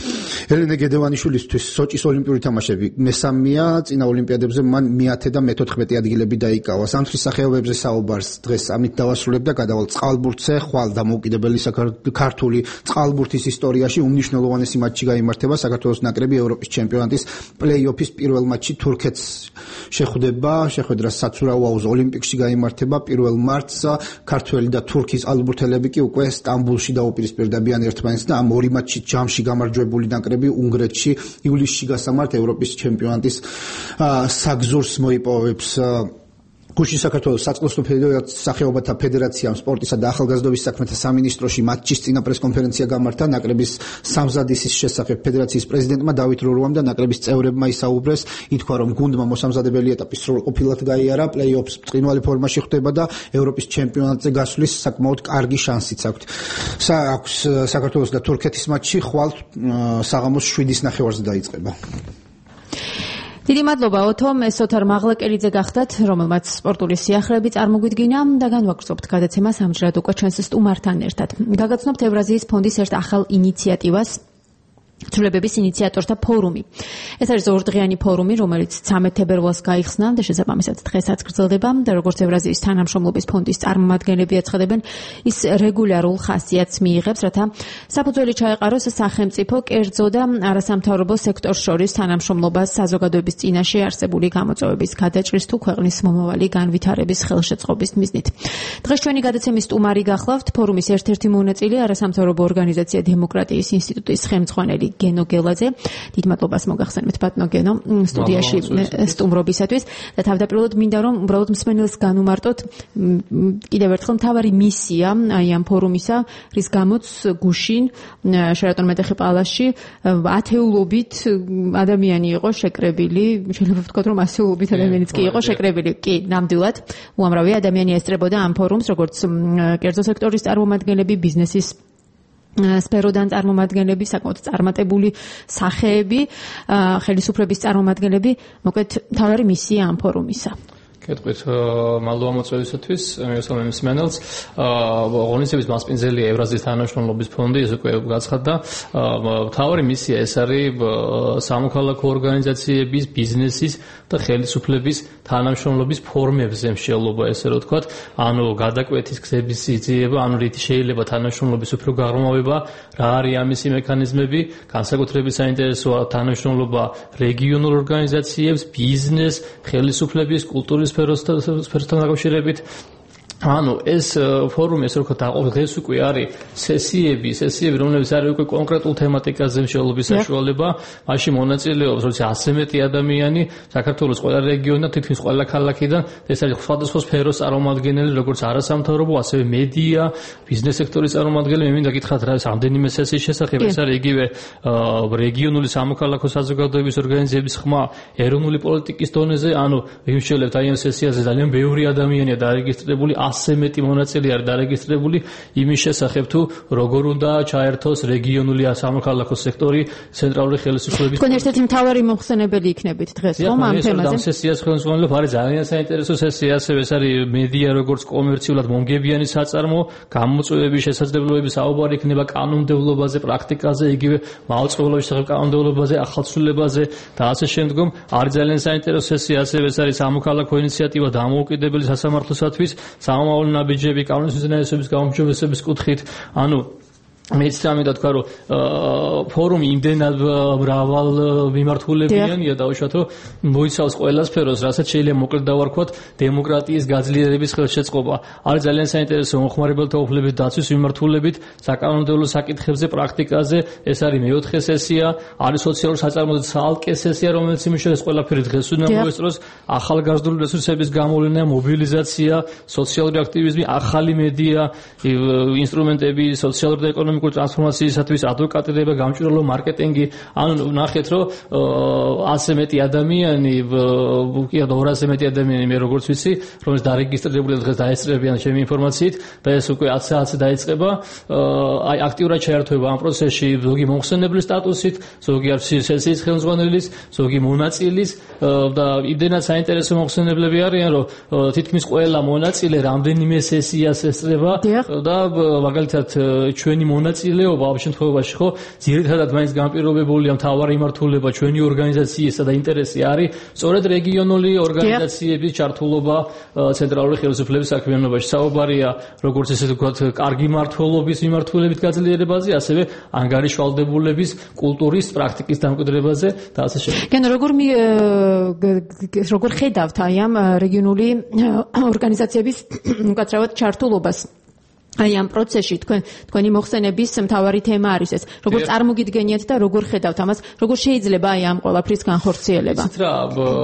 D: ელენე გედევანიშვილისთვის სოჭის ოლიმპიური თამაშები მესამეა, წინა ოლიმპიადებზე მან მეათე და მეთოთხმეტე ადგილები დაიკავა. სამთრის სახეობებზე საუბარს დღეს ამით დავასრულებ და გადავალ წყალბურთზე. ხვალ დამოუკიდებელი ქართული წყალბურთის ისტორიაში უმნიშვნელოვანესი მატჩი გაიმართება. საქართველოს ნაკრები ევროპის ჩემპიონატის პლეი-ოფის პირველ მატჩში თურქეთს შეხვდება. შეხვედრა საცურაუაუზ ოლიმპიკში გაიმართება პირველ მარტს. ქართველი და თურქი წყალბურთელები კი უკვე სტამბულში დაუპირისპირდებიან ერთმანეთს და ამ ორი მატჩი ჯამში გამარჯვებული ნაკრები უნგრეთში ივლისში გასამართ ევროპის ჩემპიონატის საგზურს მოიპოვებს. გუშინ საქართველოს საწყლოსნო სახეობათა ფედერაციამ სპორტისა და ახალგაზრდობის საქმეთა სამინისტროში მატჩის წინა პრესკონფერენცია გამართა. ნაკრების სამზადისის შესახებ ფედერაციის პრეზიდენტმა დავით რორუამ და ნაკრების წევრებმა ისაუბრეს. ითქვა, რომ გუნდმა მოსამზადებელი ეტაპი სრულყოფილად გაიარა, პლეი-ოფს ბრწყინვალე ფორმაში ხვდება და ევროპის ჩემპიონატზე გასვლის საკმაოდ კარგი შანსიც აქვს. აქვს საქართველოს და თურქეთის მატჩი ხვალ საღამოს შვიდის ნახევარზე დაიწყება.
A: დიდი მადლობა ოთო, ეს ოთარ მაღლაკელიძე გახდათ, რომელმაც სპორტული სიახლეები წარმოგვიდგინა და განვაგრძობთ გადაცემას ამჯერად უკვე ჩვენს სტუმართან ერთად. გაგაცნობთ ევრაზიის ფონდის ერთ ახალ ინიციატივას, ცვლილებების ინიციატორთა ფორუმი. ეს არის ორდღიანი ფორუმი, რომელიც ცამეტ თებერვალს გაიხსნა და შესაბამისად დღესაც გრძელდება და როგორც ევრაზიის თანამშრომლობის ფონდის წარმომადგენლები აცხადებენ, ის რეგულარულ ხასიათს მიიღებს, რათა საფუძველი ჩაეყაროს სახელმწიფო, კერძო და არასამთავრობო სექტორს შორის თანამშრომლობას საზოგადოების წინაშე არსებული გამოწვევების გადაჭრის თუ ქვეყნის მომავალი განვითარების ხელშეწყობის მიზნით. დღეს ჩვენი გადაცემის სტუმარი გახლავთ ფორუმის ერთ-ერთი მონაწილე არასამთავრობო ორგანიზაცია დემოკრატიის ინსტიტუტის ხელმძღვანელი გენო გელაძე. დიდ მადლობას მოგახსენებთ ბატონო გენო სტუდიაში სტუმრობისათვის და თავდაპირველად მინდა რომ უბრალოდ მსმენელს განუმარტოთ კიდევ ერთხელ მთავარი მისია აი ამ ფორუმისა, რის გამოც გუშინ შერატონ მეტეხი პალასში ათეულობით ადამიანი იყო შეკრებილი, შეიძლება ვთქვათ რომ ასეულობით ადამიანიც კი იყო შეკრებილი. კი, ნამდვილად უამრავი ადამიანი ესწრებოდა ამ ფორუმს, როგორც კერძო სექტორის წარმომადგენლები, ბიზნესის სფეროდან წარმომადგენლები, საკმაოდ წარმატებული სახეები, ხელისუფლების წარმომადგენლები, მოკლედ მთავარი მისია ამ ფორუმისა.
E: კეთყვით, მადლობა მოწვევისათვის, მივესალმებ მსმენელს. ღონისძიების მასპინძელია ევრაზიის თანამშრომლობის ფონდი, ეს უკვე გაცხადდა. მთავარი მისია ეს არის სამოქალაქო ორგანიზაციების, ბიზნესის და ხელისუფლების თანამშრომლობის ფორმებზე მსჯელობა, ესე რომ ვთქვათ, ანუ გადაკვეთის გზების სიძიება, ანუ რით შეიძლება თანამშრომლობის უფრო გაღრმავება, რა არის ამისი მექანიზმები, განსაკუთრებით საინტერესოა თანამშრომლობა რეგიონულ ორგანიზაციებს, ბიზნეს, ხელისუფლების, კულტურის სფეროსთან დაკავშირებით. ანუ ეს ფორუმი, ესე ვთქვათ, დღეს უკვე არის სესიები, სესიები, რომლებიც არის უკვე კონკრეტულ თემატიკაზე მსჯელობის საშუალება. მაშინ მონაწილეობს როცა ასზე მეტი ადამიანი საქართველოს ყველა რეგიონიდან, თითქმის ყველა ქალაქიდან. ეს არის სხვადასხვა სფეროს წარმომადგენელი, როგორც არასამთავრობო, ასევე მედია, ბიზნეს სექტორის წარმომადგენელი. მე მინდა გითხრათ რა ეს ამდენიმე სესიის შესახებ, ეს არის იგივე რეგიონული სამოქალაქო საზოგადოების ორგანიზაციების ხმა ეროვნული პოლიტიკის დონეზე. ანუ ვიმსჯელებთ აი ამ სესიაზე ძალიან ბევრი ადამიანია დარეგისტრირებული, ასზე მეტი მონაწილე არის დარეგისტრირებული იმის შესახებ თუ როგორ უნდა ჩაერთოს რეგიონული სამოქალაქო სექტორი ცენტრალური ხელისუფლების.
A: თქვენ ერთ-ერთი მთავარი მოხსენებელი იქნებით დღეს, ხომ ამ თემაზე?
E: ამ სესიას ხელმძღვანელობ არის ძალიან საინტერესო სესია, ასევე ეს არის მედია როგორც კომერციულად მომგებიანი საწარმო, გამოწვევების შესაძლებლობების საუბარი იქნება კანონმდებლობაზე, პრაქტიკაზე, იგივე მაუწყებლობის შესახებ კანონმდებლობაზე, ახალცვლილებაზე და ასე შემდგომ. არის ძალიან საინტერესო სესია, ასევე ეს არის სამოქალაქო ინიციატივა დამოუკიდებელი სასამართლოსათვის, სამომავლო ნაბიჯები, კანონის უზენაესობის გაუმჯობესების კუთხით, ანუ მეც წამიდა თქვა რომ ფორუმი იმდენად მრავალ მიმართულებიანია დაუშვათ რომ მოიცავს ყველა სფეროს, რასაც შეიძლება მოკლედ დავარქვათ დემოკრატიის გაძლიერების ხელშეწყობა. არის ძალიან საინტერესო მომხმარებელთა უფლებების დაცვის მიმართულებით, საკანონმდებლო საკითხებზე, პრაქტიკაზე. ეს არის მეოთხე სესია, არის სოციალურ საწარმოზე ცალკე სესია, რომელიც იმუშავებს ყველაფერი დღეს უნდა მოესწროს, ახალგაზრდული რესურსების გამოვლენა, მობილიზაცია, სოციალური აქტივიზმი, ახალი მედია, ინსტრუმენტები, სოციალური და ეკონომიკური ტრანსფორმაციისათვის, ადვოკატირება, გამჭვირვალო მარკეტინგი. ანუ ნახეთ რომ ასზე მეტი ადამიანი, კი არა ორასზე მეტი ადამიანი მე როგორც ვიცი, რომელიც დარეგისტრირებულია დღეს დაესწრებიან ჩემი ინფორმაციით და ეს უკვე ათი საათზე დაიწყება. აი აქტიურად ჩაერთვება ამ პროცესში ზოგი მომხსენებლის სტატუსით, ზოგი არის სესიის ხელმძღვანელის, ზოგი მონაწილის და იმდენად საინტერესო მომხსენებლები არიან, რომ თითქმის ყველა მონაწილე რამდენიმე სესიას ესწრება და მაგალითად ჩვენი მონაწილეობა ამ შემთხვევაში ხო ძირითადად მაინც განპირობებულია მთავარი იმართულება ჩვენი ორგანიზაციისა და ინტერესი არის სწორედ რეგიონული ორგანიზაციების ჩართულობა ცენტრალური ხელისუფლების საქმიანობაში. საუბარია როგორც ესე ვთქვათ კარგი მმართველობის მიმართულებით გაძლიერებაზე, ასევე ანგარიშვალდებულების კულტურის პრაქტიკის დამკვიდრებაზე და ასე შემდეგ.
A: გენ როგორ როგორ ხედავთ აი ამ რეგიონული ორგანიზაციების უკაცრავად ჩართულობას აი ამ პროცესში თქვენ თქვენი მოხსენების მთავარი თემა არის ეს. როგორ წარმოგიდგენიათ და როგორ ხედავთ ამას, როგორ შეიძლება აი ამ ყველაფრის განხორციელება?
E: იცით რა,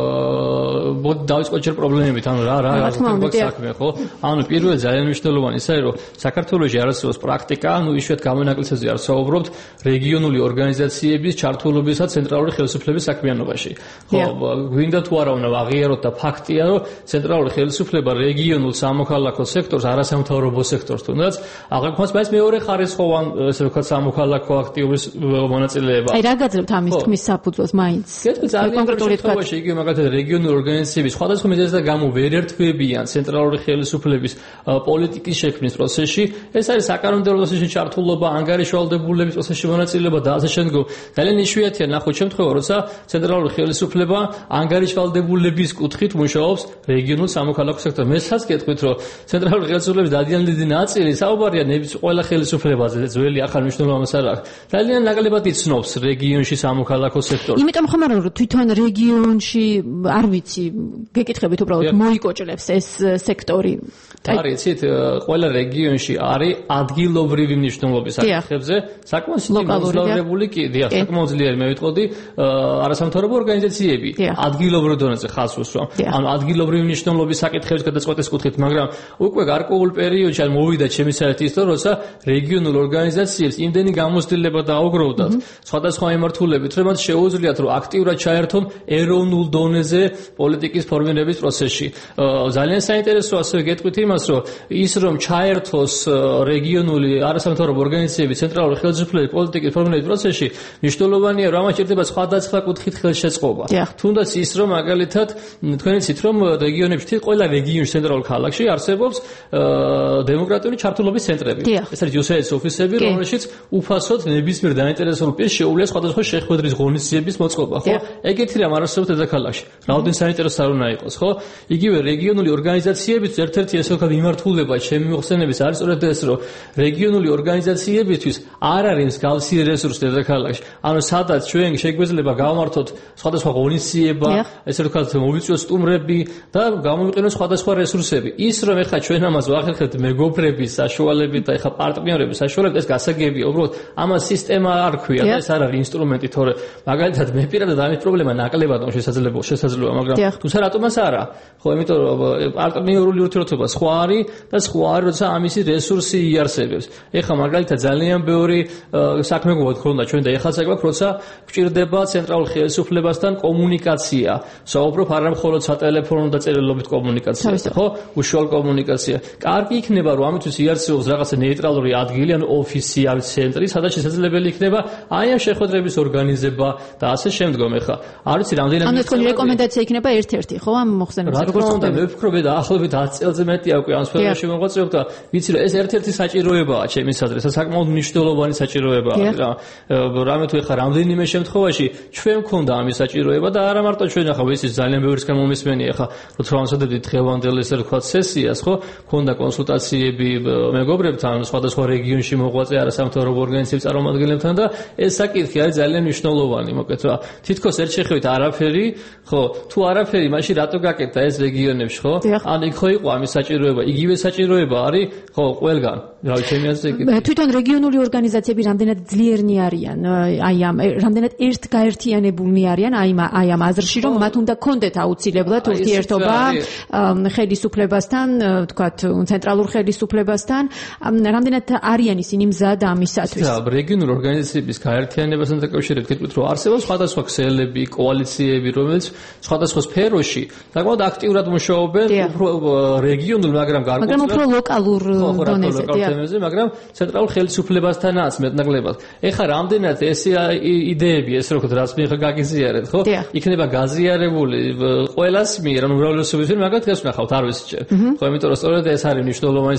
E: მოდი დავიწყოთ ჯერ პრობლემებით, ანუ რა რა არის საქმე, ხო? ანუ პირველი ძალიან მნიშვნელოვანი ისაა, რომ საქართველოში არსებობს პრაქტიკა, ანუ იშვიათ გამონაკლისებზე არ საუბრობთ რეგიონული ორგანიზაციების ჩართულობისა ცენტრალური ხელისუფლების საქმიანობაში. ხო, გვინდა თუ არა უნდა აღიაროთ და ფაქტია, რომ ცენტრალური ხელისუფლება რეგიონულ სამოქალაქო სექტორს არასამთავრობო სექტორს თუნდაც აღიქვამს მას მეორე ხარისხოვან ესე ვთქვათ სამოქალაქო აქტიობის მონაწილეება.
A: აი რა გაძლევთ ამის თქმის საფუძველს მაინც?
E: კონკრეტული თქვა იგი მაგალითად რეგიონული ორგანიზაციების სხვადასხვა მიზეზთა გამო ვერ ერთვებიან ცენტრალური ხელისუფლების პოლიტიკის შექმნის პროცესში. ეს არის საკანონმდებლო პროცესში ჩართულობა, ანგარიშვალდებულების პროცესში მონაწილეობა და ასე შემდგომ. ძალიან იშვიათია ნახოთ შემთხვევა, როცა ცენტრალური ხელისუფლება ანგარიშვალდებულების კუთხით მუშაობს რეგიონულ სამოქალაქო სექტორში. მე სადაც გეტყვით, რომ ცენტრალური ხელისუფლების დადიანი დიდი ნაწილი საუბარია ნების ყველა ხელისუფლებაზე, ძველი ახალ მნიშვნელობას არ აქვს. ძალიან ნაკლებად იცნობს რეგიონში სამოქალაქო სექტორს.
A: იმიტომ ხომ არა რომ თვითონ რეგიონში არ ვიცი, გეკითხებით უბრალოდ მოიკოჭლებს ეს სექტორი.
E: არის, იცით, ყველა რეგიონში არის ადგილობრივი მნიშვნელობის საკითხებზე საკმაოდ მოსწავლებული კი, დიახ, საკმაოდ ძლიერი მე ვიტყოდი, არასამთავრობო ორგანიზაციები ადგილობრივ დონეზე ხაზს უსვამ. ანუ ადგილობრივი მნიშვნელობის საკითხების გადაწყვეტის კუთხით, მაგრამ უკვე გარკვეულ პერიოდში ან მოვიდა ჩემი საერთოდ ის, როცა რეგიონულ ორგანიზაციებს იმდენი გამოცდილება დაუგროვდათ სხვადასხვა მიმართულებით, რომ მათ შეუძლიათ რომ აქტიურად ჩაერთონ ეროვნულ დონეზე პოლიტიკის ფორმირების პროცესში. ძალიან საინტერესოა ასევე გეტყვით იმას, რომ ის რომ ჩაერთოს რეგიონული არასამთავრობო ორგანიზაციები ცენტრალური ხელისუფლების პოლიტიკის ფორმირების პროცესში, მნიშვნელოვანია რომ ამას ჭირდება სხვადასხვა კუთხით ხელშეწყობა. თუნდაც ის რომ მაგალითად თქვენ იცით რომ რეგიონებში ყველა რეგიონში ცენტრალურ ქალაქში არსებობს დემოკრატიული ჩართულობის ცენტრები. ეს არის იუსაიდის ოფისები, რომელშიც უფასოდ ნებისმიერ დაინტერესებულ პირს შეუძლია სხვადასხვა შეხვედრის ღონისძიების მოწყობა, ხო? ეგეთი რამ არსებობს დედაქალაქში. რაოდენ საინტერესო არ უნდა იყოს, ხო? იგივე რეგიონული ორგანიზაციებიც ერთ-ერთი ესე ვთქვათ მიმართულება ჩემი მოხსენების არის სწორედ ეს, რომ რეგიონული ორგანიზაციებისთვის არ არის მსგავსი რესურსი დედაქალაქში. ანუ სადაც ჩვენ შეგვეძლება გავმართოთ სხვადასხვა ღონისძიება, ესე ვთქვათ მოვიწვიოთ სტუმრები და გამოვიყენოთ სხვადასხვა რესურსები. ის რომ ეხლა ჩვენ ამას ვახერხებთ მეგობრების საშუალებით და ეხა პარტნიორების საშუალებით ეს გასაგებია. უბრალოდ ამას სისტემა არ ქვია და ეს არ არის ინსტრუმენტი, თორე მაგალითად მე პირადად ამის პრობლემა ნაკლებად შესაძლებლობა, შესაძლებლობა, მაგრამ თუმცა რატომაც არა? ხო, იმიტომ რომ პარტნიორული ურთიერთობა სხვა არის და სხვა არის, როცა ამისი რესურსი იარსებებს. ეხლა მაგალითად ძალიან ბევრი საქმე გვაქვს ხოლმე ჩვენ და ეხლა საქმე როცა გვჭირდება ცენტრალურ ხელისუფლებასთან კომუნიკაცია. საუბრობ არა მხოლოდ სატელეფონო და წერილობით კომუნიკაციაზე, ხო? უშუალო კომუნიკაცია. კარგი იქნება რომ ამისთვის იარსებობს რაღაცა ნეიტრალური ადგილი, ანუ ოფისი, ან ცენტრი, სადაც შესაძლებელი იქნება აი ამ შეხვედრების ორგანიზება და ასე შემდგომ. ეხლა არ ვიცი რამდენად
A: ანუ თქვენი რეკომენდაცია იქნება ერთ-ერთი, ხო, ამ მოხსენებაზე
E: როგორ ხდება? მე ვფიქრობ, დაახლოებით ათი წელზე მეტია უკვე ამ სფეროში მოღვაწეობ და ვიცი რომ ეს ერთ-ერთი საჭიროებაა ჩემისადმი, საკმაოდ მნიშვნელოვანი საჭიროებაა რა. რამე თუ ეხლა რამდენიმე შემთხვევაში ჩვენ მქონდა ამის საჭიროება და არა მარტო ჩვენ, ახლა ვიცი ძალიან ბევრისგან მომისმენია, ახლა როცა ვამზადებდით დღევანდელ ესე ვთქვათ სესიას, ხო, მქონდა კონსულტაციები მეგობრებთან, სხვადასხვა რეგიონში მოღვაწე არასამთავრობო ორგანიზაციების წარმომადგენლებთან და ეს საკითხი არის ძალიან მნიშვნელოვანი, მოკლედ რა. თითქოს ერთ შეხედვით არაფერი, ხო, თუ არაფერი, მაშინ რატო გაკეთდა ეს რეგიონებში, ხო? ან იქ ხო იყო ამის საჭიროება, იგივე საჭიროება არის, ხო, ყველგან. რავი, ჩემი აზრით.
A: თვითონ რეგიონული ორგანიზაციები რამდენად ძლიერნი არიან, აი ამ რამდენად ერთგაერთიანებულნი არიან აი აი ამ აზრში, რომ მათ უნდა კონდეთ აუცილებლად ურთიერთობა ხელისუფლებასთან, თქვათ, ცენტრალურ ხელისუფლებასთან, რამდენად არიან ისინი მზად ამისათვის?
E: და რეგიონულ ორგანიზაციების გაერთიანებასთან დაკავშირებით გეტყვით, რომ არსებობს სხვადასხვა ქსელები, კოალიციები, რომელიც სხვადასხვა სფეროში საკმაოდ აქტიურად მუშაობენ, უფრო რეგიონულ, მაგრამ გარკვეულ
A: მაგრამ უფრო ლოკალურ დონეზე,
E: დიახ, მაგრამ ცენტრალურ ხელისუფლებასთანაც მეტნაკლებად. ეხლა რამდენად ეს იდეები, ეს რო ვთქვათ, რაც მე ხა გაგიზიარეთ, ხო? იქნება გაზიარებული ყველას მიერ, ანუ უმრავლესობის მიერ, მაგათ გასვნახავთ, არ ვიცი. ხო, იმიტომ რომ სწორედ ეს არის მნიშვნელოვანი საკითხი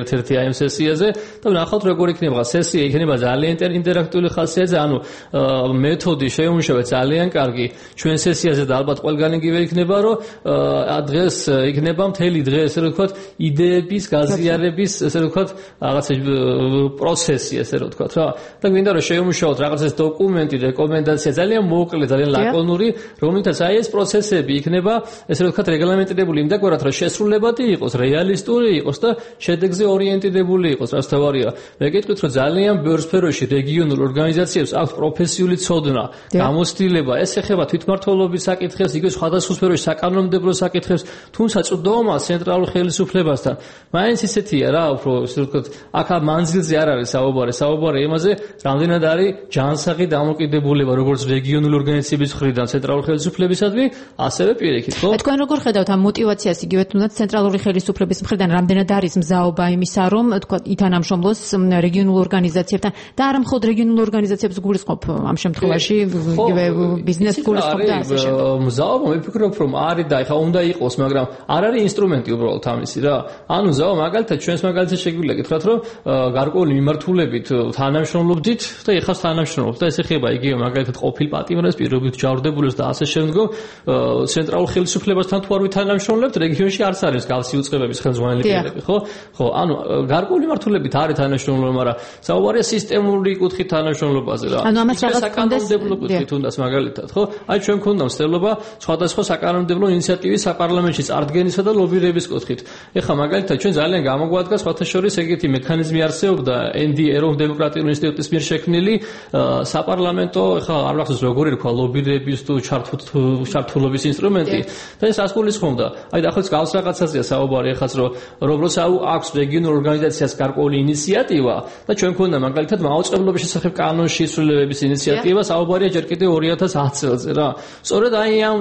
E: ერთ-ერთი აი ამ სესიაზე და ნახავთ როგორ იქნება სესია, იქნება ძალიან ინტერაქტიული ხასიათზე, ანუ მეთოდი შეუმუშავა ძალიან კარგი ჩვენ სესიაზე და ალბათ ყველგან იგივე იქნება, რომ დღეს იქნება მთელი დღე ესე ვთქვათ იდეების გაზიარების ესე ვთქვათ რაღაცა პროცესი ესე ვთქვათ რა და გვინდა რომ შეუმუშაოთ რაღაცა დოკუმენტი, რეკომენდაცია ძალიან მოკლე, ძალიან ლაკონური, რომლითაც აი ეს პროცესები იქნება ესე ვთქვათ რეგლამენტირებული იმდაგვარად რომ შესრულებადი იყოს, რეალისტური იყოს და შედეგზე ორიენტირებული იყოს, რაც თავარია. მე გეტყვით რომ ძალიან ბევრ სფეროში რეგიონულ ორგანიზაციებს აქვს პროფესიული ცოდნა, გამოცდილება, ეს ეხება თვითმმართველობის საკითხებს, იგივე სხვადასხვა სფეროში საკანონმდებლო საკითხებს, თუმცა წვდომა ცენტრალურ ხელისუფლებასთან მაინც ისეთია რა, უფრო ესე ვთქვათ, აქ მანძილზე არ არის საუბარი, საუბარი იმაზე, რამდენად არის ჯანსაღი დამოკიდებულება როგორც რეგიონული ორგანიზაციების მხრიდან ცენტრალურ ხელისუფლებისადმი, ასევე პირიქით, ხო?
A: თქვენ როგორ ხედავთ ამ мотиваციას, იგივე თუნდაც ცენტრალური ხელისუფლების მხრიდან რამდენად არის მზაობა იმისა, რომ თქვა ითანამშრომლოს რეგიონულ ორგანიზაციებთან და არა მხოლოდ რეგიონულ ორგანიზაციებს გულისხმობ ამ შემთხვევაში, იგივე ბიზნესს გულისხმობ და ასე შემდეგ.
E: მზაობა მე ვფიქრობ, რომ არის და ეხა უნდა იყოს, მაგრამ არ არის ინსტრუმენტი უბრალოდ ამისი რა. ანუ მზაობა მაგალითად ჩვენს მაგალითად შეგვიძლია გითხრათ, რომ გარკვეული მიმართულებით თანამშრომლობდით და ეხა თანამშრომლობთ და ეს ეხება იგივე მაგალითად ყოფილ პატიმრებს, პირობით ჯავრდებულებს და ასე შემდგომ ცენტრალურ ხელისუფლებასთან თუ არ ვითანამშრომლებთ, რეგიონში არც არის გავსი უწყებების ხელმძღვანელი პირები, ხო? ხო, ანუ გარკვეული მიმართულებით არის თანამშრომლობა, მაგრამ საუბარია სისტემური კუთხით თანამშრომლობაზე რა.
A: ანუ ამას რაღაც
E: საკანონმდებლო კუთხით უნდას მაგალითად, ხო? აი ჩვენ გქონდა მცდელობა სხვადასხვა საკანონმდებლო ინიციატივის საპარლამენტში წარდგენისა და ლობირების კუთხით. ეხლა მაგალითად ჩვენ ძალიან გამოგვადგა სხვათა შორის ეგეთი მექანიზმი არსებობდა ენ დი ეროვნულ დემოკრატიულ ინსტიტუტის მიერ შექმნილი საპარლამენტო, ეხლა არ მახსოვს როგორი რქვა, ლობირების თუ ჩართულობის ინსტრუმენტი და ეს ასგულისხმობდა. აი და ახლა გავს რაღაცაზეა საუბარი, ეხაც რომ როგორც აქვს რეგიონულ ორგანიზაციას გარკვეული ინიციატივა და ჩვენ გქონდა მაგალითად მაუწყებლობის შესახებ კანონის შესრულების ინიციატივა, საუბარია ჯერ კიდევ ორი ათას ათი წელზე რა. სწორედ აი ამ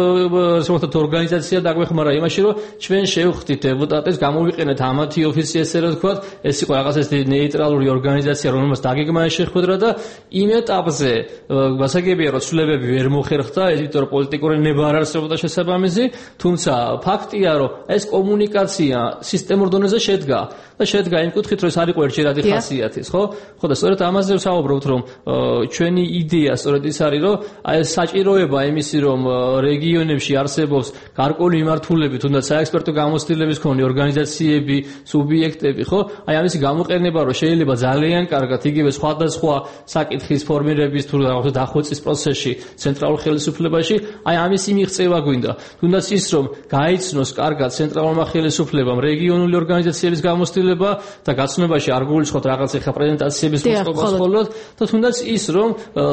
E: შემოთათ ორგანიზაცია დაგვეხმარა იმაში, რომ ჩვენ შევხვდით დეპუტატებს, გამოვიყენეთ ამათი ოფისი ესე რა ვთქვათ, ეს იყო რაღაც ეს ნეიტრალური ორგანიზაცია, რომელმაც დაგეგმა შეხვედრა და იმ ეტაპზე გასაგებია, რომ ცვლილებები ვერ მოხერხდა, იმიტომ რომ პოლიტიკური ნება არ არსებობდა შესაბამისი, თუმცა ფაქტია, რომ ეს კომუნიკაცია სისტემურ დონეზე შედგა და შედგა იმ კუთხით, რომ ეს არ იყო ერთჯერადი ხასიათის, ხო? ხო და სწორედ ამაზე ვსაუბრობთ, რომ ჩვენი იდეა სწორედ ის არის, რომ აი ეს საჭიროება იმისი, რომ რეგიონებში არსებობს გარკვეული მიმართულებით, თუნდაც საექსპერტო გამოცდილების მქონე ორგანიზაციები, სუბიექტები, ხო? აი ამისი გამოყენება, რომ შეიძლება ძალიან კარგად იგივე სხვადასხვა საკითხის ფორმირების თუ რაღაცა დახვეწის პროცესში ცენტრალურ ხელისუფლებაში, აი ამისი მიღწევა გვინდა. თუნდაც ის, რომ გაიცნოს კარგად ცენტრალურმა ხელისუფლებამ რეგიონული ორგანიზაციების გამოცდილება და გაცნობაში არ გულისხმობთ რაღაც ეხა პრეზენტაციების მოწყობას მხოლოდ და თუნდაც ის, რომ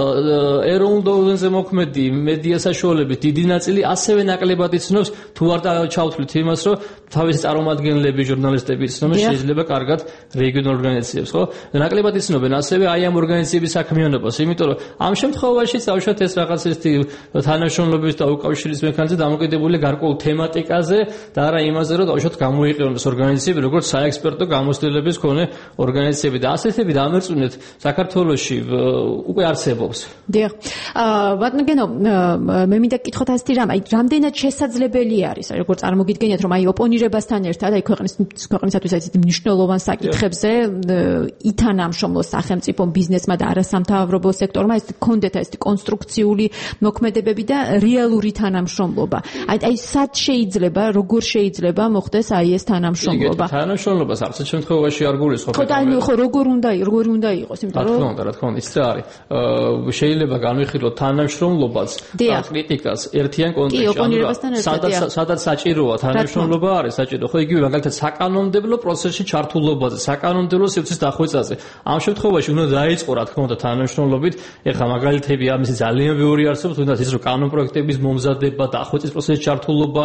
E: ეროვნულ დონეზე მოქმედი მედია საშუალებით დიდი ნაწილი ასევე ნაკლებად იცნობს თუ არ ჩავთვლით იმას, რომ თავისი წარმომადგენლები, ჟურნალისტები იცნობენ შეიძლება კარგად რეგიონულ ორგანიზაციებს, ხო? ნაკლებად იცნობენ ასევე აი ამ ორგანიზაციების საქმიანობას, იმიტომ რომ ამ შემთხვევაში დავუშვათ ეს რაღაც ესეთი თანამშრომლობის და უკავშირის მექანიზმი დამოკიდებული გარკვეულ თემატიკაზე და არა იმაზე, რომ დავუშვათ გამოიყენოს ორგანიზაციები როგორც საექსპერტო გამოცდილების მქონე ორგანიზაციები და ასეთები დამერწმუნეთ საქართველოში უკვე არსებობს.
A: დიახ. აა ბატონო, მე მინდა გკითხოთ ასეთი რამ, აი რამდენად შესაძლებელი არის, როგორც წარმოგიდგენიათ, რომ აი ოპონირებასთან ერთად აი ქვეყნის ქვეყნისათვის ესეთი მნიშვნელოვან საკითხებზე ითანამშრომლოს სახელმწიფო ბიზნესმა და არასამთავრობო სექტორმა ეს კონდეთა ეს კონსტრუქციული მოქმედებები და რეალური თანამშრომლობა. აი აი სად შეიძლება, როგორ შეიძლება მოხდეს აი ეს თანამშრომლობა?
E: თანამშრომლობას არც შემთხვევაში არ გულისხმობ.
A: ხო და აი ხო როგორ უნდა როგორ უნდა იყოს, იმიტომ რომ
E: რა თქმა უნდა, რა თქმა უნდა, ის რა არის. შეიძლება განვიხილოთ თანამშრომლობას და კრიტიკას ერთიან კონტექსტში. სადაც სადაც საჭიროა თანამშრომლობა არის საჭირო. ხო იგივე მაგალითად საკანონმდებლო პროცესში ჩართულობაზე, საკანონმდებლო სივრცის დახვეწაზე. ამ შემთხვევაში უნდა დაიწყო რა თქმა უნდა თანამშრომლობით. ეხლა მაგალითები ამისი ძალიან ბევრი არსებობს, თუნდაც ის რომ კანონ პროექტების მომზადება, დახვეწის პროცესში ჩართულობა,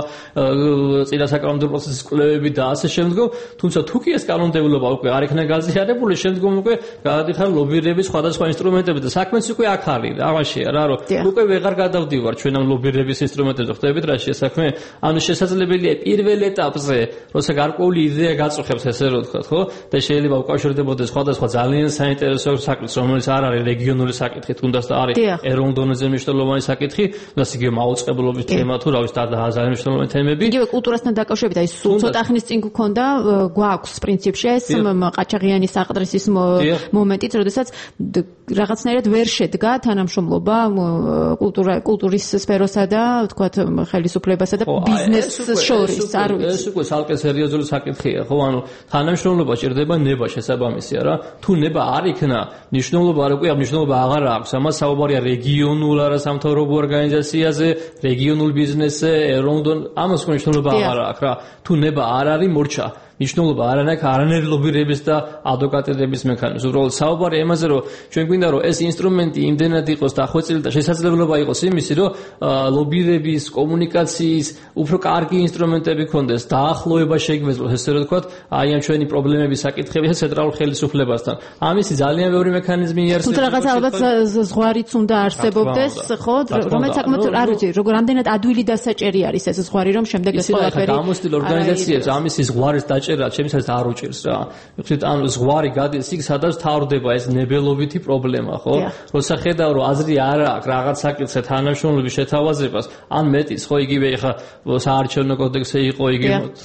E: წინა საკანონმდებლო პროცესის კვლევები და ასე შემდგომ, თუმცა თუ კი ეს კანონმდებლობა უკვე არ იქნა გაზიარებული, შემდგომ უკვე გადადიხარ ლობირების სხვადასხვა ინსტრუმენტები და საქმეც უკვე აქ არის. ამაშია რა, რომ უკვე ვეღარ გადავდივარ ჩვენ ამ ლობირების ინსტრუმენტებზე, ხვდებით რა შესაქმე? ანუ შესაძლებელია პირველ ეტაპზე, როცა გარკვეული იდეა გაწუხებს ესე რომ ვთქვათ, ხო? და შეიძლება უკავშირდებოდეს სხვადასხვა ძალიან საინტერესო საკითხს, რომელიც არ არის რეგიონული საკითხი, თუნდაც და არის ეროვნულ დონეზე მნიშვნელოვანი საკითხი, თუნდაც იგივე მაუწყებლობის თემა თუ რა ვიცი და ძალიან მნიშვნელოვანი თემები.
A: იგივე კულტურასთან დაკავშირებით, აი სულ ცოტა ხნის წინ გქონდა გვაქვს პრინციპში ეს ყაჩაღიანის საყდრისის მომენტიც, როდესაც რაღაცნაირად ვერ შედგა თანამშრომლობა კულტურა კულტურის სფეროსა და თქვათ ხელისუფლებასა და ბიზნესს შორის, არ ვიცი.
E: ეს უკვე ცალკე სერიოზული საკითხია, ხო? ანუ თანამშრომლობა ჭირდება ნება შესაბამისია რა. თუ ნება არ იქნა, ნიშნულობა არ უკვე ნიშნულობა აღარ აქვს. ამას საუბარია რეგიონულ არასამთავრობო ორგანიზაციაზე, რეგიონულ ბიზნესზე, ეროვნულ, ამას უკვე ნიშნულობა აღარ აქვს რა. თუ ნება არ არის, მორჩა. ნიშნულობა არ აქვს არანაირი ლობირების და ადვოკატირების მექანიზმი. უბრალოდ საუბარი იმაზე, რომ ჩვენ გვინდა რომ ეს ინსტრუმენტი იმდენად იყოს დახვეწილი და შესაძლებლობა იყოს იმისი, რომ ლობირების, კომუნიკაციის უფრო კარგი ინსტრუმენტები ქონდეს, დაახლოება შეგვეძლოს, ესე რომ ვთქვათ, აი ამ ჩვენი პრობლემების საკითხებისა ცენტრალურ ხელისუფლებასთან. ამისი ძალიან ბევრი მექანიზმი იარსება.
A: თუმცა რაღაც ალბათ ზღვარიც უნდა არსებობდეს, ხო, რომელიც საკმაოდ არ ვიცი, როგორ რამდენად ადვილი დასაჭერი არის ეს ზღვარი, რომ შემდეგ ეს ყველაფერი
E: გამოსtildeულ ორგანიზაციებს ამისი ზღვარის დაჭერა ჩემისაც არ უჭირს რა. ვთქვით, ანუ ზღვარი გადის იქ, სადაც თავდება ეს ნებელობითი პრობლემა, ხო? როცა ხედავ, რომ აზრი არ აქვს რაღაც საკითხზე თანამშრომლობის შეთავაზებას, ან მეტიც, ხო, იგივე ხა საარჩევნო კოდექსზე იყო იგი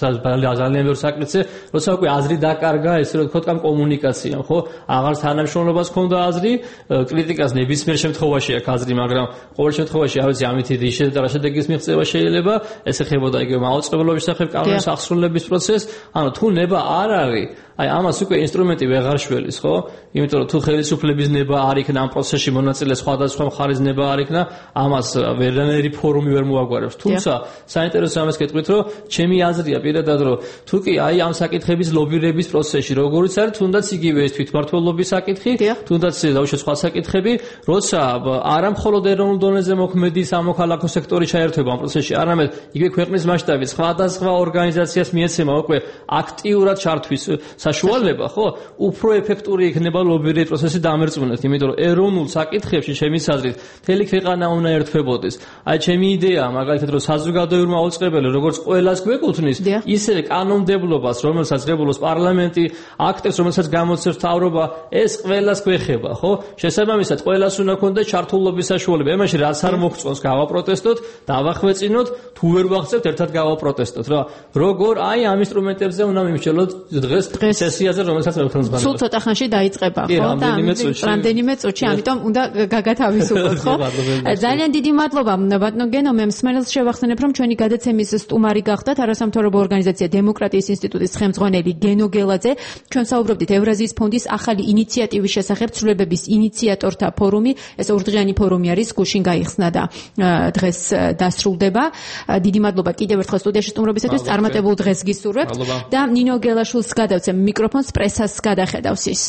E: ძალიან ბევრი საკითხზე, როცა უკვე აზრი დაკარგა, ესე რომ ვთქვათ, ამ კომუნიკაციამ, ხო? აღარ თანამშრომლობას ქონდა აზრი, კრიტიკას ნებისმიერ შემთხვევაში აქვს აზრი, მაგრამ ყოველ შემთხვევაში არ ვიცი, ამით ისედაც რა შედეგის მიღწევა შეიძლება, ეს ეხებოდა იგივე მაუწყებლობის სახებ კანონის აღსრულების პროცესს. ანუ თუ ნება არ არის, აი ამას უკვე ინსტრუმენტი ვეღარ შველის, ხო? იმიტომ რომ თუ ხელისუფლების ნება არ იქნა ამ პროცესში მონაწილე სხვადასხვა მხარის ნება არ იქნა, ამას ვერანაირი ფორუმი ვერ მოაგვარებს. თუმცა საინტერესო ამას გეტყვით, რომ ჩემი აზრია პირადად, რომ თუ კი აი ამ საკითხების ლობირების პროცესში, როგორც არის, თუნდაც იგივე ეს თვითმმართველობის საკითხი, თუნდაც დაუშვათ სხვა საკითხები, როცა არა მხოლოდ ეროვნულ დონეზე მოქმედი სამოქალაქო სექტორი ჩაერთვება ამ პროცესში, არამედ იგივე ქვეყნის მასშტაბით სხვადასხვა ორგანიზაციას მიეცემა უკვე აქტიურად ჩართვის საშუალება, ხო? უფრო ეფექტური იქნება ლობირების პროცესი დამერწმუნეთ, იმიტომ რომ ეროვნულ საკითხებში ჩემის აზრით მთელი ქვეყანა უნდა ერთვებოდეს. აი ჩემი იდეაა, მაგალითად, რომ საზოგადოებრივ მაუწყებელი, როგორც ყველას გვეკუთვნის, ისევე კანონმდებლობას, რომელსაც ღებულობს პარლამენტი, აქტებს, რომელსაც გამოცემს მთავრობა, ეს ყველას გვეხება, ხო? შესაბამისად, ყველას უნდა ქონდეს ჩართულობის საშუალება. ემაში რაც არ მოგწონს, გავაპროტესტოთ, დავახვეწინოთ, თუ ვერ ვახცევთ, ერთად გავაპროტესტოთ, რა. როგორ აი ამ ინსტრუმენტებზე უნდა მიმსჯელოთ დღეს სესიაზე, რომელსაც მე ვთქვამს ბანაკს.
A: სულ ცოტა ხანში დაიწყება, ხო? და რამდენიმე წუთში, ამიტომ უნდა გაგათავისუფლოთ, ხო? ძალიან დიდი მადლობა ბატონო გენო, მე მსმენელს შევახსენებ, რომ ჩვენი გადაცემის სტუმარი გახდათ არასამთავრობო ორგანიზაცია დემოკრატიის ინსტიტუტის ხელმძღვანელი გენო გელაძე. ჩვენ საუბრობდით ევრაზიის ფონდის ახალი ინიციატივის შესახებ, ცვლილებების ინიციატორთა ფორუმი, ეს ორდღიანი ფორუმი არის, გუშინ გაიხსნა და დღეს დასრულდება. დიდი მადლობა კიდევ ერთხელ სტუდიაში სტუმრობისათვის, წარმატებულ დღეს გისურვებთ და ნინო გელაშვილს გადავცემ მიკროფონს, პრესას გადახედავს ის.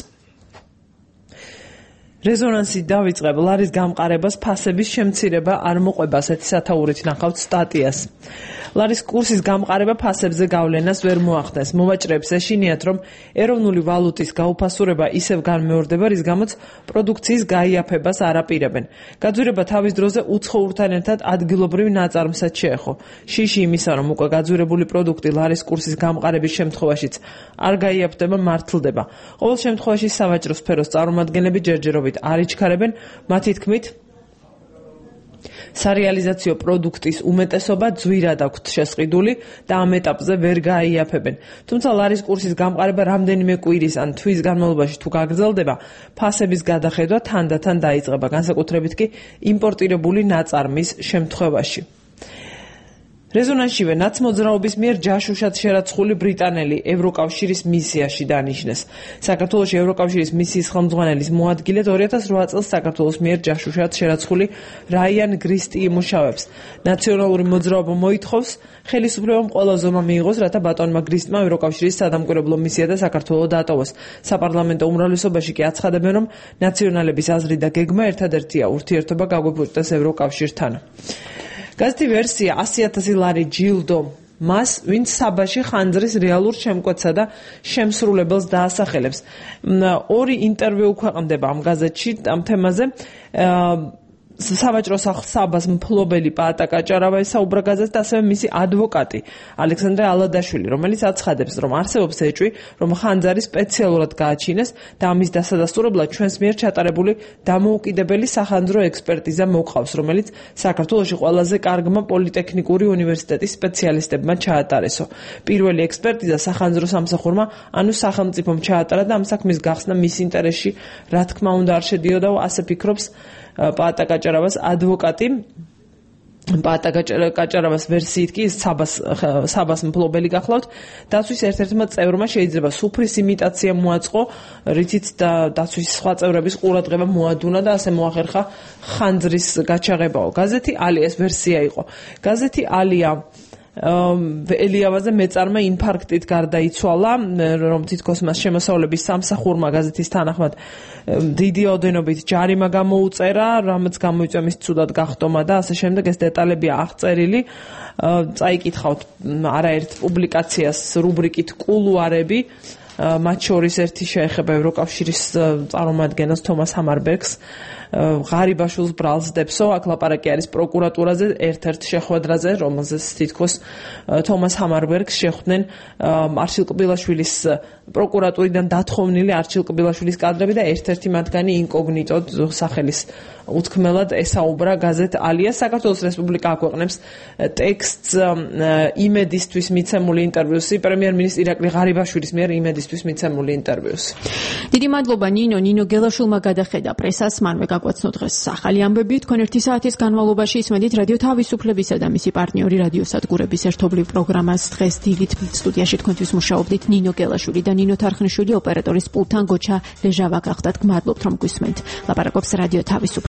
B: რეზონანსი დავიწყებ ლარის გამყარებას ფასების შემცირება არ მოყვებას ეთი სათაურით ნახავთ სტატიას. ლარის კურსის გამყარება ფასებზე გავლენას ვერ მოახდენს. მოვაჭრეებს ეშინიათ, რომ ეროვნული ვალუტის გაუფასურება ისევ განმეორდება, რის გამოც პროდუქციის გაიაფებას არ აპირებენ. გაძვირება თავის დროზე უცხოურთან ერთად ადგილობრივ ნაწარმსაც შეეხო. შიში იმისა, რომ უკვე გაძვირებული პროდუქტი ლარის კურსის გამყარების შემთხვევაშიც არ გაიაფდება, მართლდება. ყოველ შემთხვევაში სავაჭრო სფეროს წარმომადგენლები ჯერჯერობით არ იჩქარებენ, მათი თქმით სარეალიზაციო პროდუქტის უმეტესობა ძვირად აქვთ შესყიდული და ამ ეტაპზე ვერ გაიაფებენ. თუმცა ლარის კურსის გამყარება რამდენიმე კვირის ან თვის განმავლობაში თუ გაგრძელდება, ფასების გადახედვა თანდათან დაიწყება, განსაკუთრებით კი იმპორტირებული ნაწარმის შემთხვევაში. რეზონანსშივე ნაცმოძრაობის მიერ ჯაშუშად შერაცხული ბრიტანელი ევროკავშირის მისიაში დანიშნეს. საქართველოში ევროკავშირის მისიის ხელმძღვანელის მოადგილედ ორი ათას რვა წელს საქართველოს მიერ ჯაშუშად შერაცხული რაიან გრისტი იმუშავებს. ნაციონალური მოძრაობა მოითხოვს ხელისუფლებამ ყველა ზომა მიიღოს, რათა ბატონმა გრისტმა ევროკავშირის სადამკვირვებლო მისია და საქართველო დატოვოს. საპარლამენტო უმრავლესობაში კი აცხადებენ, რომ ნაციონალების აზრი და გეგმა ერთადერთია ურთიერთობა გაგვეფუჭდეს ევროკავშირთან. გაზეთი ვერსია ასი ათასი ლარი ჯილდო მას, ვინც საბაში ხანძრის რეალურ შემკვეთსა და შემსრულებელს დაასახელებს. ორი ინტერვიუ ქვეყნდება ამ გაზეთში ამ თემაზე. სავაჭრო სახლ საბას მფლობელი პაატა კაჭარავა საუბრა გაზეთს, ასევე მისი ადვოკატი ალექსანდრე ალადაშვილი, რომელიც აცხადებს, რომ არსებობს ეჭვი, რომ ხანძარი სპეციალურად გააჩინეს და ამის დასადასტურებლად ჩვენს მიერ ჩატარებული დამოუკიდებელი სახანძრო ექსპერტიზა მოყავს, რომელიც საქართველოში ყველაზე კარგმა პოლიტექნიკური უნივერსიტეტის სპეციალისტებმა ჩაატარესო. პირველი ექსპერტიზა სახანძრო სამსახურმა, ანუ სახელმწიფომ ჩაატარა და ამ საქმის გახსნა მის ინტერესში, რა თქმა უნდა, არ შედიოდა, ასე ფიქრობს პაატა კაჭარავას ადვოკატი. პაატა კაჭარავას ვერსიით კი საბას საბას მფლობელი გახლავთ, დაცვის ერთ-ერთმა წევრმა შეიძლება სუფრის იმიტაცია მოაწყო, რითიც დაცვის სხვა წევრების ყურადღება მოადუნა და ასე მოახერხა ხანძრის გაჩაღებაო. გაზეთი ალი ეს ვერსია იყო. გაზეთი ალია ელიავაზე მეწარმე ინფარქტით გარდაიცვალა, რომ თითქოს მას შემოსავლების სამსახურმა გაზეთის თანახმად დიდი ოდენობით ჯარიმა გამოუწერა, რამაც გამოიწვია მის ცუდად გახტომა და ასე შემდეგ. ეს დეტალებია აღწერილი. წაიკითხავთ არაერთ პუბლიკაციას რუბრიკით კულუარები, მათ შორის ერთი შეეხება ევროკავშირის წარმომადგენელს თომას ჰამარბერგს, ღარიბაშვილს ბრალსდებსო, აქ ლაპარაკი არის პროკურატურაზე, ერთ-ერთ შეხვედრაზე, რომელზეც თითქოს თომას ჰამარბერგს შეხვდნენ არჩილ კბილაშვილის პროკურატურიდან დათხოვნილი არჩილ კბილაშვილის კადრები და ერთ-ერთი მათგანი ინკოგნიტოდ სახელის უთქმელად ესაუბრა გაზეთ ალია. საქართველოს რესპუბლიკა აქვეყნებს ტექსტს იმედისთვის მიცემული ინტერვიუსი, პრემიერ-მინისტრი ირაკლი ღარიბაშვილის მიერ იმედისთვის მიცემული ინტერვიუსი.
A: დიდი მადლობა ნინო, ნინო გელაშვილმა გადახედა პრესას, მანვე გაგვაცნო დღეს ახალი ამბები. თქვენ ერთი საათის განმავლობაში ისმენთ რადიო თავისუფლებისა და მისი პარტნიორი რადიო სადგურების ერთობლივ პროგრამას. დღეს დილით სტუდიაში თქვენთვის მუშაობდით ნინო გელაშვილი და ნინო თარხნიშვილი, ოპერატორის პულტთან გოჩა ლეჟავა გახდათ. გმადლობთ რომ გვისმენთ. ლაპარაკობს რადიო თავისუფლება.